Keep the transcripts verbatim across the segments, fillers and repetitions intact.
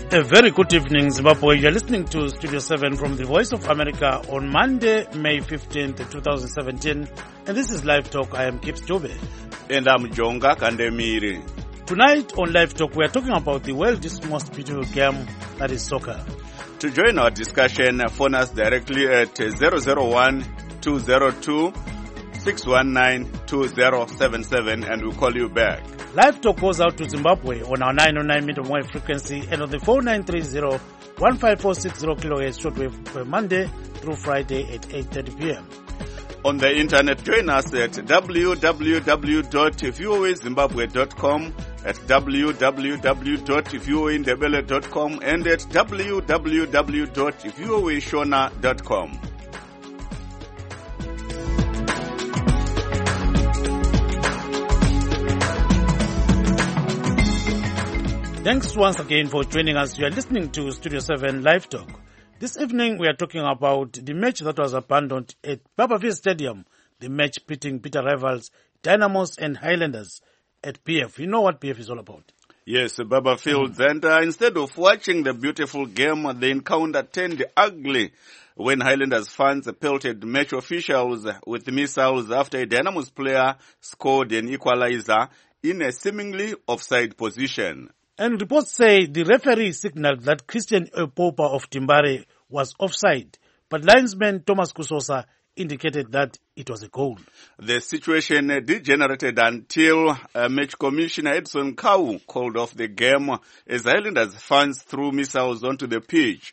A very good evening, Zimbabwe. You're listening to Studio seven from the Voice of America on Monday, May fifteenth, twenty seventeen. And this is Live Talk. I am Gibbs Jobe. And I'm Jonga Kandemiri. Tonight on Live Talk, we are talking about the world's most beautiful game, that is soccer. To join our discussion, phone us directly at zero zero one, two zero two, six one nine, two zero seven seven and we'll call you back. Live Talk goes out to Zimbabwe on our nine oh nine medium wave frequency and on the four nine three zero, one five four six zero kilohertz shortwave per Monday through Friday at eight thirty p.m. On the internet, join us at w w w dot v o a zimbabwe dot com, at w w w dot v o a ndebele dot com and at w w w dot v o a shona dot com. Thanks once again for joining us. You are listening to Studio seven Live Talk. This evening we are talking about the match that was abandoned at Barbourfield Stadium, the match pitting bitter rivals Dynamos and Highlanders at P F. You know what P F is all about. Yes, Barbourfield. Mm-hmm. And uh, instead of watching the beautiful game, the encounter turned ugly when Highlanders fans pelted match officials with missiles after a Dynamos player scored an equalizer in a seemingly offside position. And reports say the referee signaled that Christian Opopa of Timbare was offside, but linesman Thomas Kusosa indicated that it was a goal. The situation degenerated until uh, match commissioner Edson Kau called off the game as Highlanders fans threw missiles onto the pitch.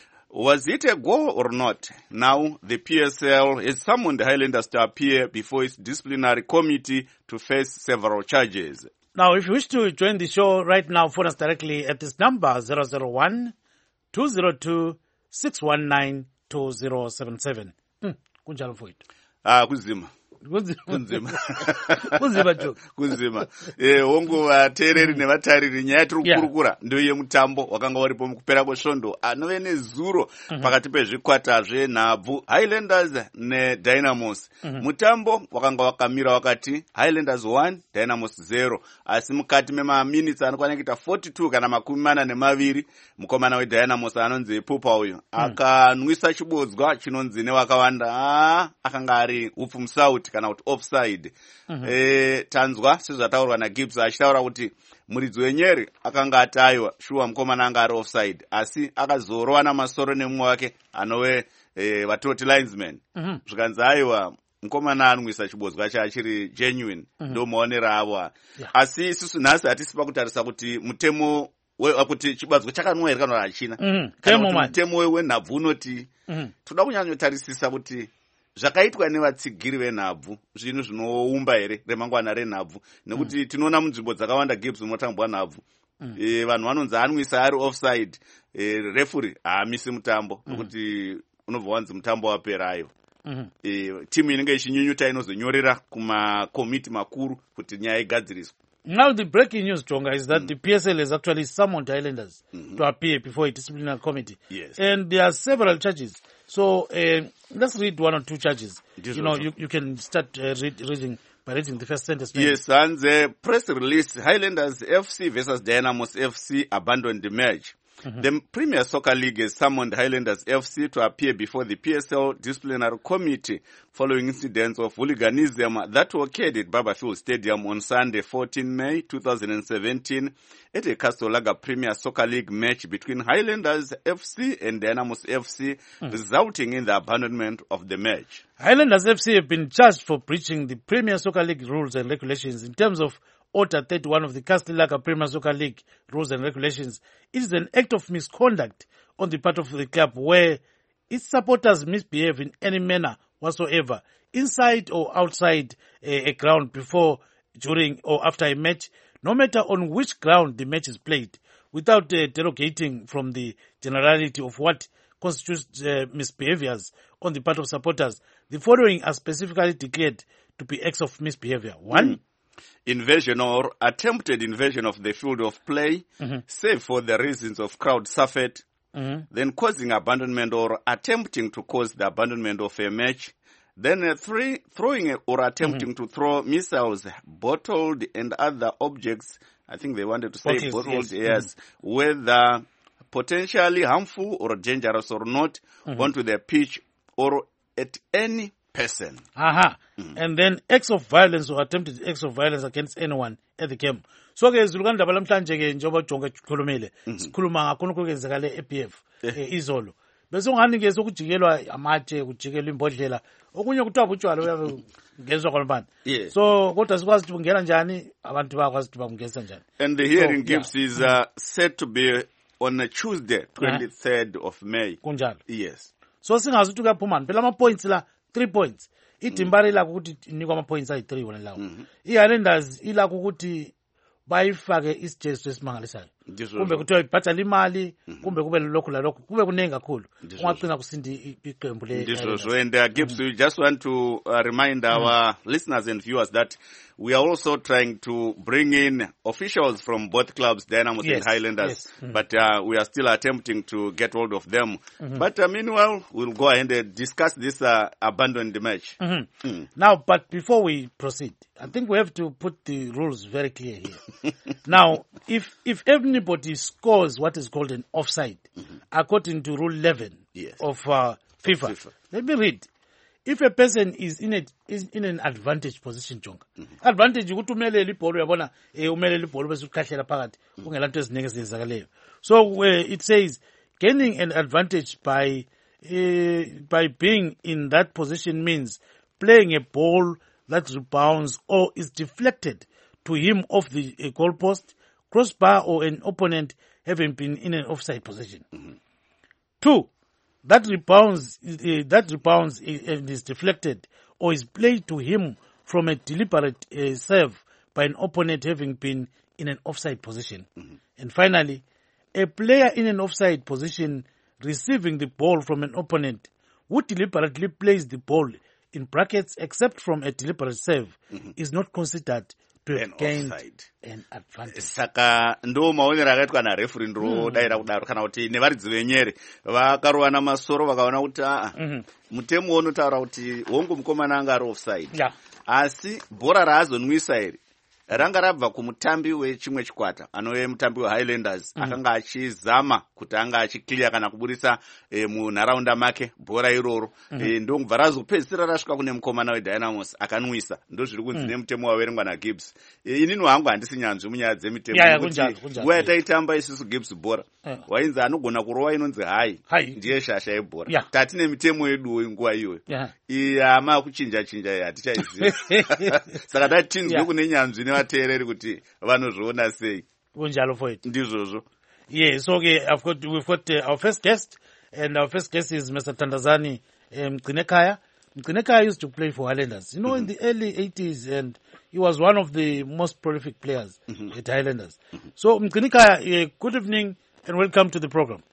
Was it a goal or not? Now the P S L has summoned the Highlanders to appear before its disciplinary committee to face several charges. Now, if you wish to join the show right now, phone us directly at this number, zero zero one, two zero two, six one nine, two zero seven seven. Kunjalo for it. Ah, kuzima. Kunzima. Kunzima joke. Kunzima. Eh, hongu vateereri nevatariri nyaya tiri kukurukura ndio yemutambo wakanga waripo mukupera kwesvondo anove nezuro pakati pezvikwata zvenhabvu Highlanders neDynamos. Mutambo wakanga wakamira wakati Highlanders one, Dynamos zero. Asi mukati memaminutes anokwana kuita forty-two kana makumi mana nemaviri, mukomana weDynamos anonzi Pupa uyu akanwisa chibodzwa chinonzi newakawanda ah akanga ari upfu musauti kana kuti offside. Mm-hmm. Eh, tanzwa sezvataurwa naGibbs achitaura kuti muridzi wenyeri akanga ataiwa shuwa mukomana anga ari offside, asi akazorwa namasoro nemumwe wake anove eh, vatoti linesman. Mm-hmm. Zvikanzi aiwa mukomana anwisa chibodzwa chachiri genuine. Mm-hmm. Ndo maonera avo. Yeah. Asi isusu nhasi hatisi pakutarisa kuti mutemo kuti chibodzwa chakanwa here kana hachina. Mm-hmm. Kana kuti mutemo wenhabvu unoti. Mm-hmm. Toda kunyanyotarisisa kuti zvakaitwa nevatsigiri venhabvu zvinhu zvinoumba here remangwana renhabvu nekuti mm. tinoona munzvimbo dzakawanda Gibbs unotambwa nhabvu. Mm. E, vanhu vanonzi anwisa ari offside, e, referee haamisi mutambo nekuti mm. unobva wanzi mutambo wapera aiwa. Mm-hmm. E, timu inenge ichinyunyuta inozonyorera kumakomiti makuru kuti nyaya igadziriswa. Now the breaking news, Tonga, is that mm. the P S L has actually summoned Highlanders mm-hmm. to appear before a disciplinary committee. Yes. And there are several charges. So uh, let's read one or two charges. You know, you, you can start uh, read, reading by reading the first sentence. Maybe. Yes, and the press release, Highlanders F C versus Dynamos F C abandoned the match. Mm-hmm. The Premier Soccer League has summoned Highlanders F C to appear before the P S L disciplinary committee following incidents of hooliganism that occurred at Barbourfield Stadium on Sunday, fourteenth May twenty seventeen, at a Castle Premier Soccer League match between Highlanders F C and Dynamos F C, mm. resulting in the abandonment of the match. Highlanders F C have been charged for breaching the Premier Soccer League rules and regulations in terms of Order thirty-one of the Castle Premier Soccer League rules and regulations. It is an act of misconduct on the part of the club where its supporters misbehave in any manner whatsoever, inside or outside a, a ground before, during or after a match, no matter on which ground the match is played, without uh, derogating from the generality of what constitutes uh, misbehaviors on the part of supporters. The following are specifically declared to be acts of misbehavior. One, mm. invasion or attempted invasion of the field of play, mm-hmm. save for the reasons of crowd surfeit, mm-hmm. then causing abandonment or attempting to cause the abandonment of a match, then uh, three, throwing or attempting mm-hmm. to throw missiles, bottled and other objects, I think they wanted to say okay, bottled, yes, yes mm-hmm. whether potentially harmful or dangerous or not mm-hmm. onto the pitch or at any person. Aha. Mm-hmm. And then acts of violence or attempted acts of violence against anyone at the game. So ke zilukani ndaba lamhlanje ke njengoba jonga khulumele sikhuluma ngakho kwenzekale e-E P F izolo. Bese ungani ke sokujikelwa amatshe kujikelwa imbodlela okunye kuthiwa butshwala uyabe ngezwe kwalibani. So kodwa sikwazi ukuthi bungena njani abantu bakwazi ukuthi bangeza njani. And the hearing so, Gibbs yeah. is uh, set to be on a Tuesday twenty-third of May. Kunjalo. Yes. So singazi ukuthi kuyaphumana phela ama points la three points. Idimbari la ukuthi inikwa ama points ayi three wona lawo. I-Highlanders ila ukuthi bayifake isijesu esimangalisayo. Kumbe kuthiwa ibhatala imali kumbe kube lokho la lokho kube kuningi kakhulu ungagcina kusindi iqembu le. And uh, Gibbs, we just want to uh, remind our mm-hmm. listeners and viewers that we are also trying to bring in officials from both clubs, Dynamos yes, and Highlanders, yes. mm-hmm. but uh, we are still attempting to get hold of them. Mm-hmm. But uh, meanwhile, we'll go ahead and discuss this uh, abandoned match. Mm-hmm. Mm. Now, but before we proceed, I think we have to put the rules very clear here. Now, if if anybody scores what is called an offside, mm-hmm. according to Rule eleven yes. of uh, FIFA, FIFA, let me read. If a person is in a is in an advantage position, Jonga, mm-hmm. advantage ukuthi umelele ibhola uyabona eh umelele ibhola bese ukhahlela phakathi ungelanto eziningi ezenzakaleyo. So uh, it says gaining an advantage by uh, by being in that position means playing a ball that rebounds or is deflected to him off the uh, goalpost, crossbar, or an opponent having been in an offside position. Mm-hmm. Two, that rebounds, uh, that rebounds uh, and is deflected or is played to him from a deliberate uh, serve by an opponent having been in an offside position. Mm-hmm. And finally, a player in an offside position receiving the ball from an opponent who deliberately plays the ball in brackets except from a deliberate serve mm-hmm. is not considered to have gained an advantage. Saka ndo maonero akaitwa na referee ndo daira kudaro kana kuti nevaridzi venyere vakarowana masoro vakaona kuti a mutemo unotaura kuti hongu mukomana anga ari offside yeah. asi bhora raazonwisa iri ranga rabva kumutambi wechimwe chikwata anove mutambi weHighlanders mm. akanga achizama kuti anga achiclear kana kuburisa e, munharaunda make bhora iroro mm -hmm. e, ndokubva razopedzisira rasvika kune mukomana weDynamos akanwisa ndo zviri kunzi mm. nemutemo waverengwa naGibbs. e, inini wangu handisi nyanzvi munyaya dzemitemo yeah, yeah, nguva yataitamba isusu Gibbs bhora yeah. wainzi anogona kurova inonzi hai ndiye shasha yebhora yeah. tatine mitemo yedu nguva iyoyo yeah. ama kuchinja chinja hatichaiziva saka tatinzwe yeah. kune nyanzvi nevateereri kuti vanozviona sei kunjalo for it ndizvozvo. Yeah, so okay, I've got, we've got uh, our first guest, and our first guest is Mister Tandazani Mgcinekaya. Mgcinekaya used to play for Highlanders, you know, mm-hmm. in the early eighties, and he was one of the most prolific players mm-hmm. at Highlanders. Mm-hmm. So, Mgcinekaya, uh, good evening, and welcome to the program.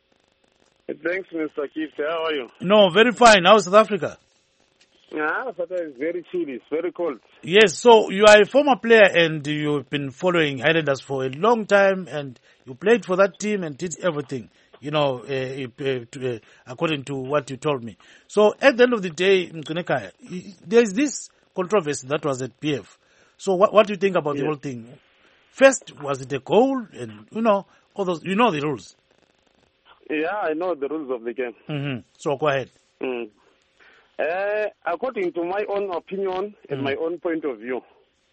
Thanks, Mister Keith. How are you? No, very fine. How's South Africa? Yeah, South Africa is very chilly. It's very cold. Yes, so you are a former player and you've been following Highlanders for a long time and you played for that team and did everything, you know, uh, uh, to, uh, according to what you told me. So at the end of the day, Mgcinekaya, there's this controversy that was at P F. So what, what do you think about yeah. the whole thing? First, was it a goal? And, you know, all those, you know the rules. Yeah, I know the rules of the game. Mm-hmm. So go ahead. Mm. Uh, according to my own opinion and mm. my own point of view,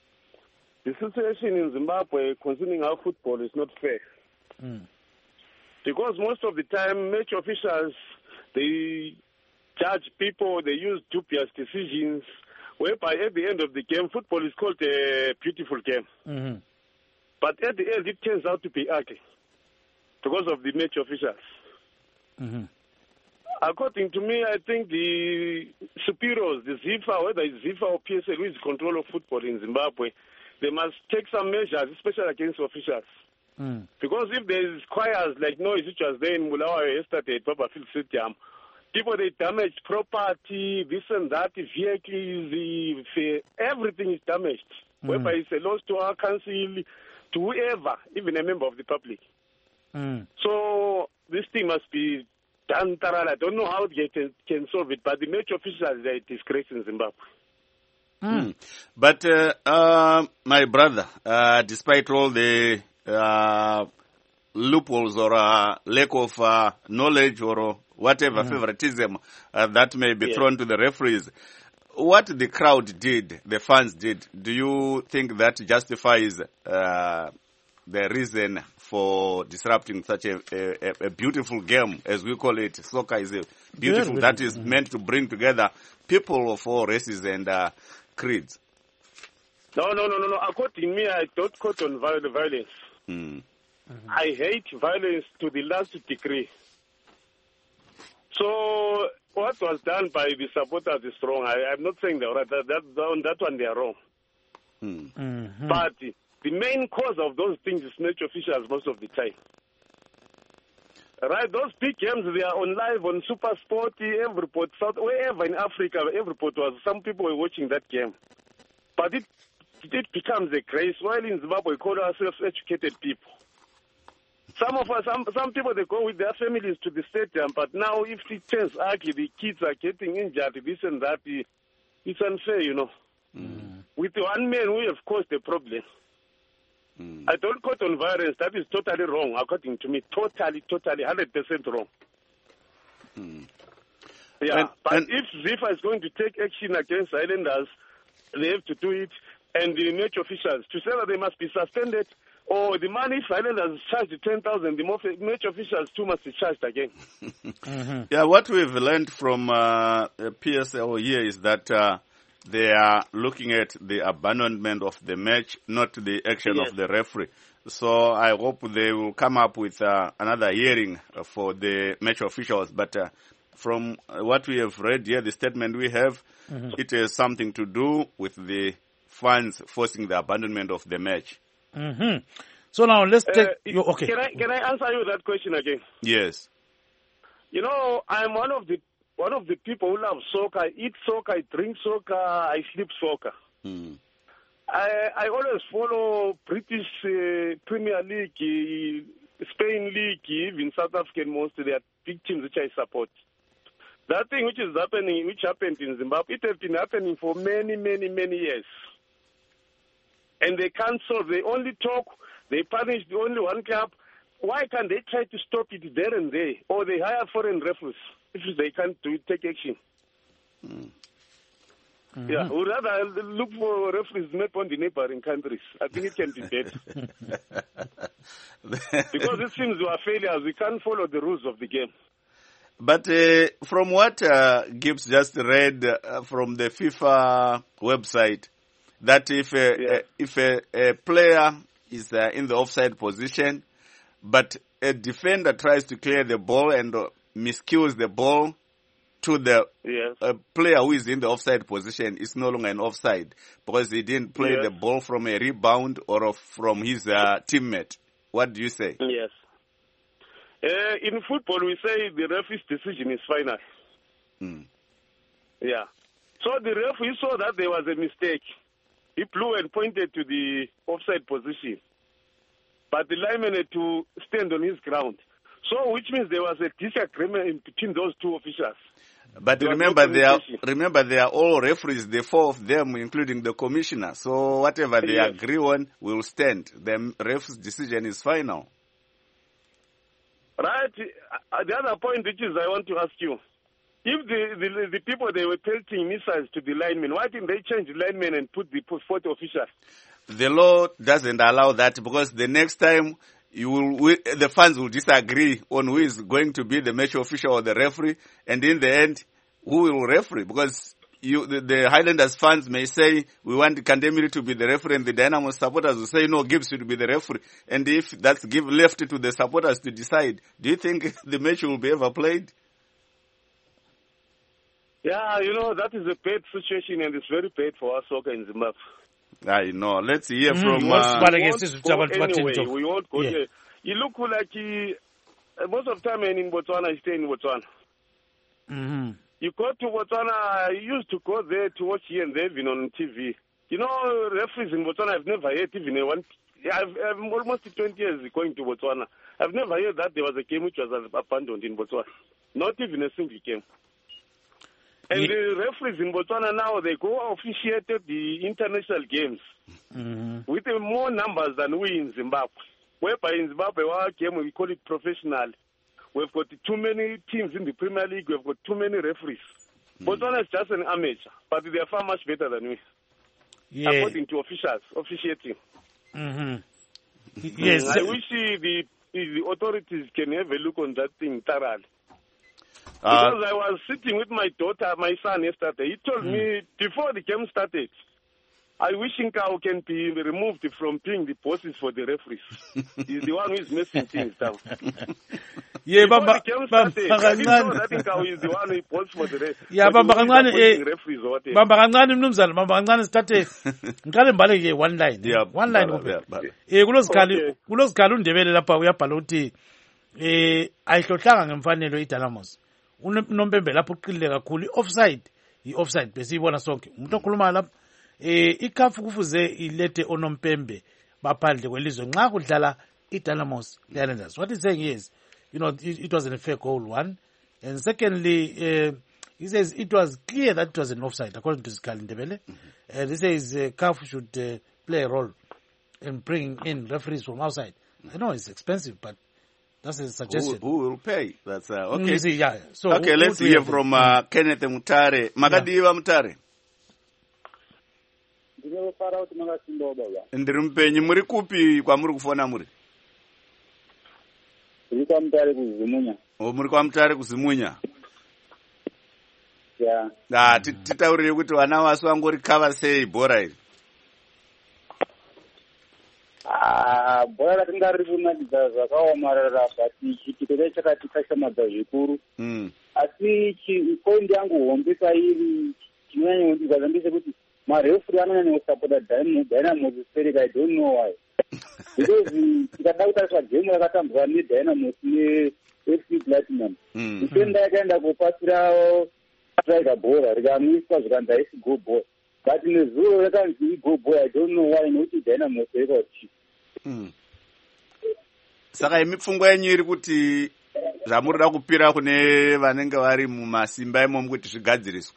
the situation in Zimbabwe concerning our football is not fair. Mm. Because most of the time, match officials, they judge people, they use dubious decisions, whereby at the end of the game, football is called a beautiful game. Mm-hmm. But at the end, it turns out to be ugly because of the match officials. Mm-hmm. According to me, I think the superiors, the ZIFA, whether it's ZIFA or P S L, who is control of football in Zimbabwe, they must take some measures, especially against officials. Mm. Because if there is choirs like noise which was there in Mulawa yesterday at Babafield Stadium, people, they damaged property, this and that, vehicles, the, everything is damaged. Mm. Whereby it's a loss to our council, to whoever, even a member of the public. Mm. So this thing must be done thoroughly. I don't know how they can, can solve it, but the match officials are a disgrace in Zimbabwe. Mm. But, uh, uh, my brother, uh, despite all the uh, loopholes or uh, lack of uh, knowledge or uh, whatever mm. favoritism uh, that may be yeah. thrown to the referees. What the crowd did, the fans did, do you think that justifies uh, the reason for disrupting such a, a, a beautiful game, as we call it? Soccer is a beautiful, yeah, that is mm-hmm. meant to bring together people of all races and uh, creeds. No, no, no, no, no. According to me, I don't quote on violence. Mm. Mm-hmm. I hate violence to the last degree. So what was done by the supporters is wrong. I, I'm not saying they're right. That, that, on that one, they are wrong. Mm. Mm-hmm. But the main cause of those things is match officials most of the time. Right? Those big games, they are on live on Super Sport, Everport, South, wherever in Africa, Everport was, some people were watching that game. But it, it becomes a grace. While in Zimbabwe, we call ourselves educated people. Some of us, some, some people, they go with their families to the stadium, but now if it turns ugly, the kids are getting injured, this and that, it's unfair, you know. Mm. With one man, we have caused a problem. Mm. I don't quote on violence. That is totally wrong, according to me. Totally, totally, one hundred percent wrong. Mm. Yeah, and, but and if FIFA is going to take action against Islanders, they have to do it, and the match officials, to say that they must be suspended, or the money if Islanders charged ten thousand, the match officials too must be charged again. mm-hmm. Yeah, what we've learned from uh, P S L here is that uh, they are looking at the abandonment of the match, not the action yes. of the referee. So I hope they will come up with uh, another hearing for the match officials. But uh, from what we have read here, the statement we have, mm-hmm. it has something to do with the fans forcing the abandonment of the match. Mm-hmm. So now let's take. Uh, your, okay. Can I can I answer you that question again? Yes. You know, I'm one of the one of the people who love soccer. I eat soccer, I drink soccer, I sleep soccer. Mm. I I always follow British uh, Premier League, uh, Spain League, even South African most. They are big teams which I support. That thing which is happening, which happened in Zimbabwe, it has been happening for many, many, many years. And they can't solve. They only talk. They punish the only one club. Why can't they try to stop it there and there? Or they hire foreign referees if they can't do it, take action. Mm. Mm-hmm. Yeah, we'd rather look for referees not on the neighboring countries. I think it can be better. Because it seems we are failures. We can't follow the rules of the game. But uh, from what uh, Gibbs just read uh, from the FIFA website, that if a, yeah. a, if a, a player is uh, in the offside position, but a defender tries to clear the ball and uh, miscues the ball to the yes. uh, player who is in the offside position, it's no longer an offside because he didn't play yes. the ball from a rebound or from his uh, teammate. What do you say? Yes. Uh, in football, we say the referee's decision is final. Mm. Yeah. So the referee saw that there was a mistake. He blew and pointed to the offside position. But the lineman had to stand on his ground. So, which means there was a disagreement between those two officials. But there remember, no they are remember they are all referees, the four of them, including the commissioner. So, whatever they yes. agree on will stand. The ref's decision is final. Right. Uh, the other point, which is I want to ask you, if the, the, the people, they were pelting missiles to the linemen, why didn't they change the linemen and put the fourth official? The law doesn't allow that because the next time you will, we, the fans will disagree on who is going to be the match official or the referee, and in the end, who will referee? Because you, the, the Highlanders fans may say, we want Kandemiri to be the referee, and the Dynamo supporters will say, no, Gibbs should be the referee. And if that's give left to the supporters to decide, do you think the match will be ever played? Yeah, you know, that is a bad situation, and it's very bad for us soccer in Zimbabwe. I know. Let's hear mm, from... Uh, we won't go anyway. We won't go yeah. there. You look like he, uh, most of the time in Botswana, I stay in Botswana. Mm-hmm. You go to Botswana, I used to go there to watch here and there, even on T V. You know, referees in Botswana, I've never heard even a one... I've, I'm almost twenty years going to Botswana. I've never heard that there was a game which was abandoned in Botswana. Not even a single game. And the referees in Botswana now, they go officiated the international games mm-hmm. with more numbers than we in Zimbabwe. whereby in Zimbabwe, our game, we call it professional. We've got too many teams in the Premier League. We've got too many referees. Mm. Botswana is just an amateur, but they are far much better than we, yeah. according to officials, officiating. Mm-hmm. Yes. Mm, I wish the, the authorities can have a look on that thing thoroughly. Uh, because I was sitting with my daughter, my son yesterday. He told mm. me before the game started, I wish Nkau can be removed from being the bosses for the referees. He's the one who is messing things down. Yeah, before Bamba, the game started, Bamba, I didn't know that Nkau is the one who bosses for the referees. Yeah, Bamba Kancane, eh, Bamba Kancane mnumzana, Bamba Kancane starte. Ngikale mbale ke one line. Yeah, one line kuphela. Eh kulozikali, kulozikali undebele lapha uyabhala uthi eh ayihlohlanga ngemfanelo iDynamos. Unompembe lapho uqilile kakhulu i-offside, i-offside besiyibona sonke. Umuntu okhuluma lapha eh ikhafu kufuze ilete onompembe baphandle kwelizwe nxa kudlala iDynamos Islanders. What he's saying is, you know, it, it wasn't a fair goal, one, and secondly, uh, he says it was clear that it was an offside according to Sikali Ndebele. Mm-hmm. And he says uh, C A F should uh, play a role in bringing in referees from outside. I know it's expensive, but that's a suggestion. Who, who will pay? That's uh, okay. See, yeah. So okay, who, let's hear from uh, Kenneth Mutare. Makadiva Mutare. Ndiri mpenyu, muri kupi kwamuri kufona muri? Muri kwa Mutare kuzimunya. Oh, muri kwa Mutare kuzimunya. Yeah. Ah, titaurire kuti vana vasu vangori cover sei bhora iri. Ah, bhora ratingari kunakidza zvakaomarara but chiitiko chakati kashamadza zvikuru. Mm. Asi point yangu hombe pairi chinonyanya kundikwadza ndechekuti marefuri anonyanya kusapota Dynamos Spirit. I don't know why. Because tikada kutarisa game yakatambwa neDynamos neF C Platinum. Defender yakaenda kupasira striker bhora rikamwiswa zvikanzi haisi go ball. But nezuro rakanzi go ball. I don't know why nokuti Dynamos yakauchi. Saka imipfungwa yenyu iri kuti zvamurida kupira kune vanenge vari mumasimba imomo kuti zvigadziriswe.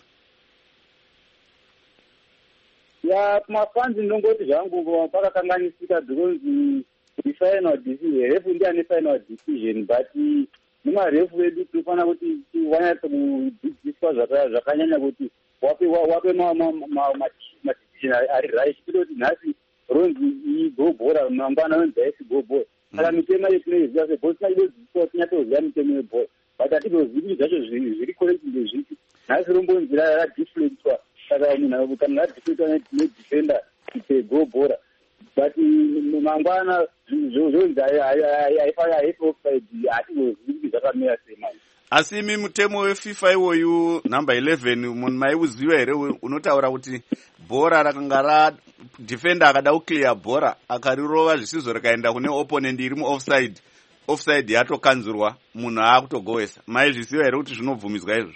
Ya kumafanzi ndongoti zvangu pakakanganisika because the final decision, refu ndiye ane final decision, but nemarefu vedu tinofana kuti wanyatsa kudzidziswa zvakanyanya kuti wape wape madecision ari right, kuti nhasi ronzi igobhora mangwana ronzi haisi gobhora. Saka mitemo yetinoiziva sebhora tinaidodzidziswa tinyatsoziva mitemo yebhora, but hatizozivi zvacho zviri correct ndezvipi. Nhasi rombonzi radiflectwa saka munhu kana radiflectwa nedefender kuti gobhora, but mangwana zvonzi haisi offside, hatizozivi zvakamira sei manje. Asi imi mutemo weFIFA iwoyu number eleven munhu maiuziva here unotaura kuti bhora rakanga ra defender akada kuclear bhora akarirova zvisizo rikaenda kune opponent iri muoffside, offside yatokanzurwa munhu aakutogoesa. Maizviziva here kuti zvinobvumidzwa izvozvo?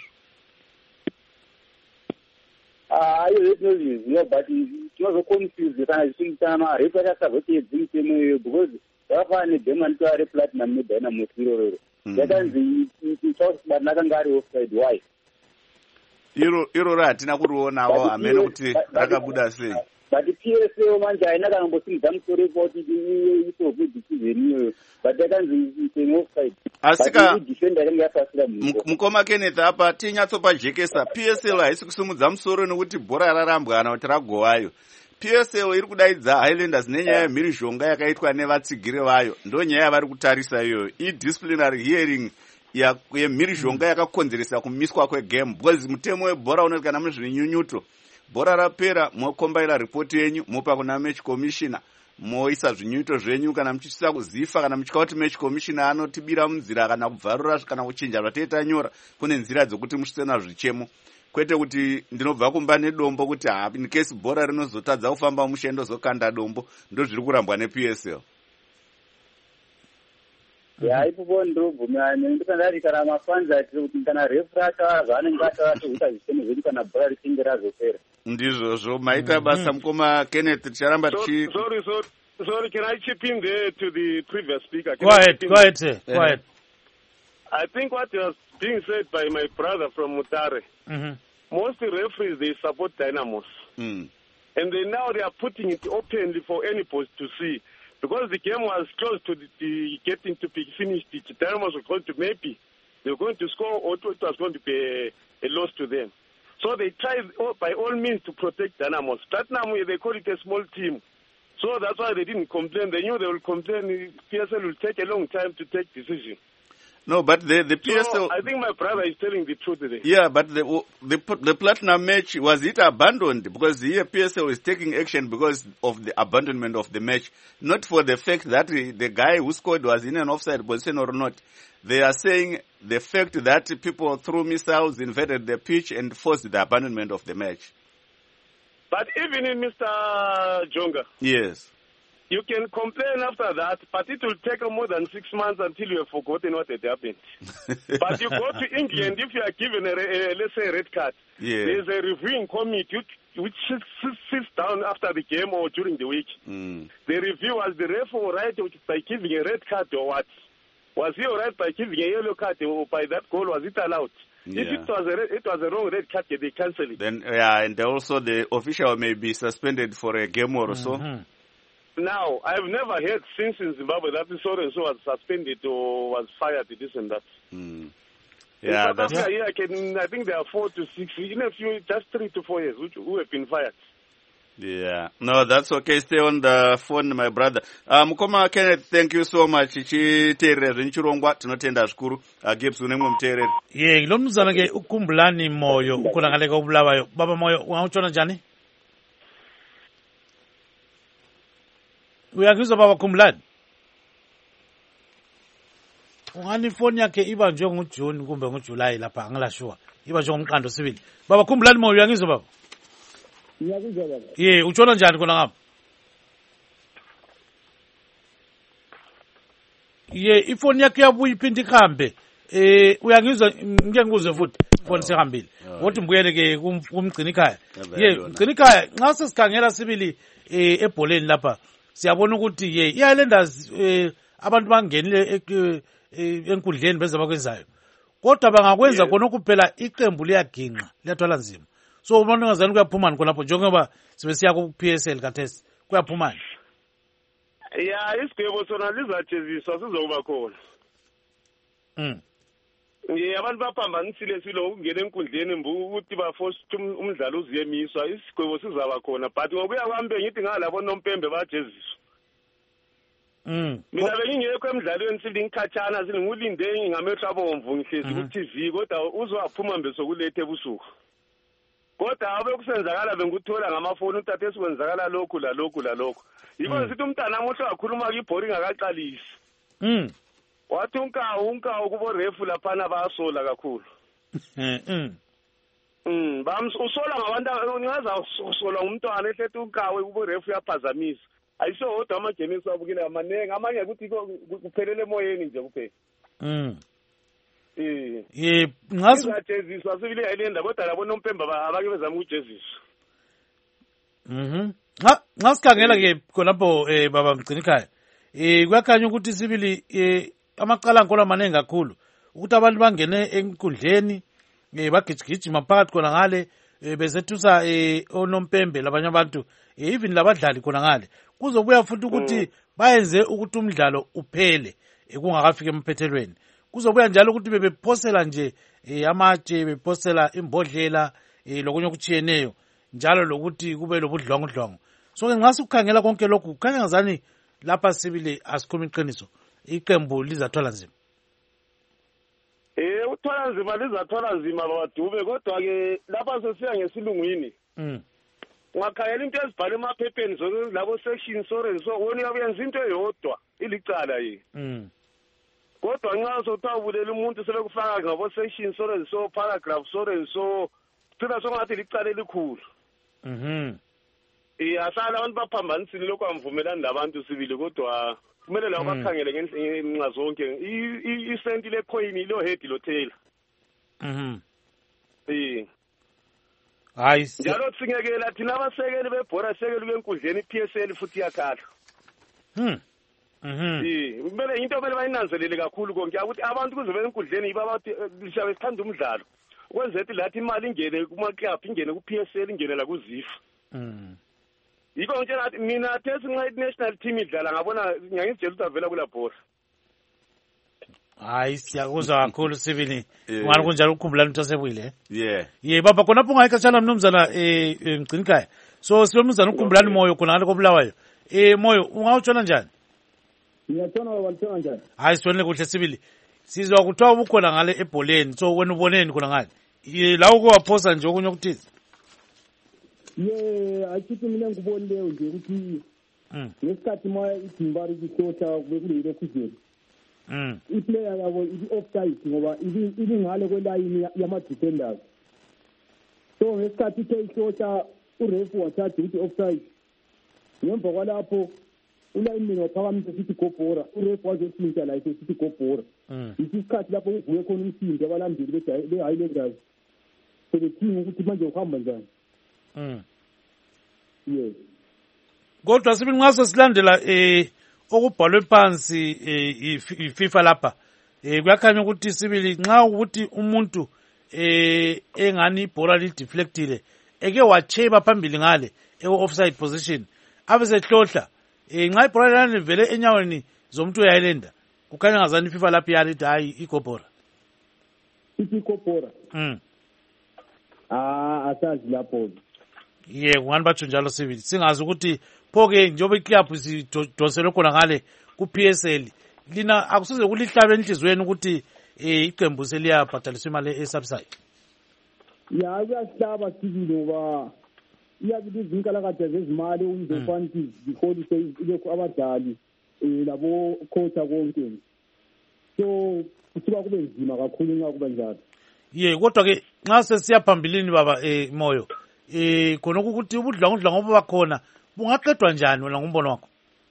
Ah, iyo tinozviziva but tinozoconfuse kana zvichimitana marefu akasazoteedzi mitemo iyoyo because zvakafana negame anitoa replatinum neDynamos irororo yakanzi but akanga ari offside. Why? iro iroro hatina kurionawo hamene kuti rakabuda sei. But P S L manje haina kana kumbosimudza musoro kuti isolve decision iyoyo, but yakanzi it's offside. Asika defender yakanga yapasira munhu. Mukoma Kenneth apa tinyatsopajekesa P S L haisi kusimudza musoro nekuti bhora rarambwa kana kuti ragowayo. P S L iri kudaidza Highlanders nenyaya yemhirizhonga yakaitwa nevatsigiri vayo, ndo nyaya yavari kutarisa iyoyo. I-disciplinary hearing yemhirizhonga yakakonzeresa kumiswa kwegame, because mutemo webhora unoti kana muzvinyunyuto bhora rapera mokombaira ripoti yenyu mopa kuna match commissioner, moisa zvinyunyuto zvenyu kana muchisisa kuzifa kana muchika kuti match commissioner anotibira munzira kana kubvarura kana kuchinja zvateta nyora, kune nzira dzokuti musisena zvichemo, kwete kuti ndinobva kumba nedombo kuti ha in case bhora rinozotadza kufamba mushendo zokanda dombo. Ndo zviri kurambwa neP S L. Ya ipo ndobvumira ndikandari kana mafanzi ati kuti kana refu rata zvanenge atatoita zvitemo zvedu kana bhora richinge razopera. Ndizvozvo maita basa mukoma Kenneth, ticharamba tichi. Sorry, sorry, sorry, can I chip in there to the previous speaker? Can go ahead, go ahead, sir. Go ahead. I think what was being said by my brother from Mutare, mm-hmm. most referees, they support Dynamos. Mm. And they now they are putting it openly for any post to see. because the game was close to the, the getting to be finished. The Dynamos were going to maybe they were going to score, or it was going to be a, a loss to them. So they tried oh, by all means to protect Dynamos. Platinum, they call it a small team. So that's why they didn't complain. They knew they would complain. P S L will take a long time to take decision. No, but the, the P S L... So I think my brother is telling the truth today. Yeah, but the, the the Platinum match, was it abandoned? Because here P S L is taking action because of the abandonment of the match. Not for the fact that the guy who scored was in an offside position or not. They are saying the fact that people threw missiles, invaded the pitch, and forced the abandonment of the match. But even in Mister Jonga, yes, you can complain after that, but it will take more than six months until you have forgotten what had happened. But you go to England, if you are given a, a let's say a red card, yeah. there is a reviewing committee which sits down after the game or during the week. Mm. The review, was the ref all right by giving a red card or what? Was he all right by giving a yellow card or by that goal? Was it allowed? Yeah. If it was a red, it was a wrong red card, they cancel it. Then yeah, and also the official may be suspended for a game or so. Mm-hmm. Now, I've never heard since in Zimbabwe that so and so was suspended or was fired, this and that. Mm. Yeah, in that's... Africa, yeah, I, can, I think there are four to six, in a few, just three to four years, which, who have been fired. Yeah, no, that's okay. Stay on the phone, my brother. Um, Mukoma Kenneth, thank you so much. Chitere nchirongwa tinotenda zvikuru. Gibbs unemwe mutereri. Ye, lo mzana ke ukumbulani moyo ukulangaleka ubulawayo. Baba moyo wangutshona njani? Uyakuzwa baba kumbulani? Ungani phone yakhe iba njengoJune kumbe ngoJuly lapha angilashwa. Iba njengomqando sibili. Baba kumbulani moyo uyangizwa baba? Ngiyakuzwa baba. Ye, utshona njani khona ngapha? Ye, ifoni yakhe yabuya iphinde ikhambe. Eh, uyangizwa ngike ngikuze futhi phone sehambile. Wothi mbuyele ke kumgcina ikhaya. Ye, mgcina ikhaya nxa sesikhangela sibili eh ebholeni lapha. Siyabona ukuthi ye iyalendazi eh abantu bangenile enkundleni beze bakwenzayo. Kodwa bangakwenza khona kuphela iqembu liyaginqa, liyathwala nzima. So umuntu ngazani kuyaphuma khonapho njengoba sibesiya ku P S L kathesi kuyaphuma. Yeah, isigwebo sona lizajeziswa sizokuba khona. Mm. Yeah, abantu baphambanisile silo ukungena enkundleni mbu ukuthi baforce umdlalo uziyemiswa, isigwebo sizaba khona, but ngokuya kwambe ngithi ngalabo nompembe bajeziswa. Mm. Mina bengingekho emidlalweni sili ngikhatshana sili ngulinde ngamehlo abomvu ngihlezi ku T V kodwa uzowaphuma mbe sokulethe ebusuku. Kodwa abe kusenzakala benguthola ngamafoni utathe esikwenzakala lokhu la lokhu la lokhu. Yiko sithi umntana amuhle wakhuluma kibhoring akaqalisi. Mm. Wathi unka unka ukubo refu laphana bayasola kakhulu. Mm. Mm, bams usola ngabantu ungaza usola umntwana ehlete unkawe kubo refu yaphazamisa. Ayiso hodwa amagenesi abukile amanengi amanye ukuthi kuphelele emoyeni nje kuphela. Mm. Eh. Ye, ngazi ngajeziswa sibile ayilenda kodwa labo nompemba abake bezama ukujeziswa. Mhm. Ha, ngasikhangela ke khonapho eh baba mgcina ikhaya. Eh kuyakhanya ukuthi sibili eh amaqala ngikho amanengi kakhulu. Ukuthi abantu bangene enkundleni eh bagijigijima phakathi khona ngale bezethusa eh onompembe labanye abantu even labadlali khona ngale. Kuzobuya futhi ukuthi bayenze ukuthi umdlalo uphele ekungakafika emphethelweni. Kuzobuya njalo ukuthi bebephosela nje amatshe bephosela imbodlela lokunye okuchiyeneyo njalo lokuthi kube lobudlwangudlwangu. So ke ngase ukukhangela konke lokhu kukhanya ngazani lapha sibili asikhuluma iqiniso iqembu lizathwala nzima. Eh uthwala nzima lizathwala nzima babadube kodwa ke lapha sesiya ngesilungwini. Mm. Ungakhayela into ezibhala emaphepheni zonke labo section insurance so wona uyenza into eyodwa ilicala yini. Mm. Kodwa nxa sothawulela umuntu selekufaka ngabo section insurance so paragraph insurance so thina songathi licala elikhulu. Mhm. Eh asala abantu baphambanisile lokho amvumelani labantu sibili kodwa kumele lawo bakhangele ngenxa zonke i senti le coin lo head lo tail. Mhm. Eh hayi njalo singekela thina abasekeli bebhora sekeli kwenkundleni P S L futhi yakhala. Mhm. Mhm. Eh kumele into kumele bayinanzelele kakhulu konke ukuthi abantu kuzobe enkundleni yiba bathi lishabe sithanda umdlalo ukwenza ukuthi lathi imali ingene kuma club ingene ku P S L ingene la kuzifa. Mhm. yiko ngitshela ukuthi mina tesi nxa i-national team idlala ngabona ngiyangizitshela ukuthi avela kula bhola. Hayi siyakuzwa kakhulu Sibili. Ungani kunjalo ukukhumbulana ukuthi asebuyile. Yeah. Yeah baba khonapho ungayikhatshana mnumzana eh Mgcinikhaya. So silomnumzana ukukhumbulana Moyo khona ngale koBulawayo. Eh Moyo ungawutshona njani? Ngiyatshona baba ngitshona njani? Hayi sibonile kuhle Sibili. Sizwa kuthiwa ubukhona ngale ebholeni. So wena uboneni khona ngale. La uko waphosa nje okunye okuthize. Yeah, achithi mina ngibonile nje ukuthi Mm. ngesikhathi ma iDimbari isota bekulelo kuzeni. Mm. I-player yabo i-offside ngoba ibingale kwelayini yama-defenders. So ngesikhathi ithe isota urefu wathatha ukuthi offside. Ngemva kwalapho ulayini waphakamisa sithi gobhora. Urefu wazoshintsha la sithi gobhora. Mm. Isikhathi lapho kuvuke khona umsindo abalandeli be-Highlanders. Sebethinga ukuthi manje uhamba njani. Mm. Yes. Kodwa Sibili ngaso silandela eh okubhalwe phansi eh iFIFA lapha eh kuyakhanya ukuthi Sibili nxa ukuthi umuntu eh engani ibhola li deflectile eke wacheba phambili ngale e offside position abesehlohla eh nxa ibhola lana livele enyaweni zomuntu uyayilinda kukhanya ngazani iFIFA lapha yalithi hayi igobhora ithi igobhora mm ah asazi lapho ye ngani batsho njalo Sibili singazi ukuthi phoke njengoba iclub sidonselwe khona ngale ku P S L lina akusize kulihlabe enhlizweni ukuthi eh iqembu seliyabhadaliswa imali esubside ya kuyasihlaba Sibili ngoba iyabiza inkalakade zezimali uyizofanti ziholise ilokhu abadali eh labo coach konke so kusuka kube nzima kakhulu nxa kuba njalo ye kodwa ke nxa sesiya phambilini baba eh Moyo eh khona ukuthi ubudlangudla ngoba bakhona bungaqedwa njani wena ngombono wakho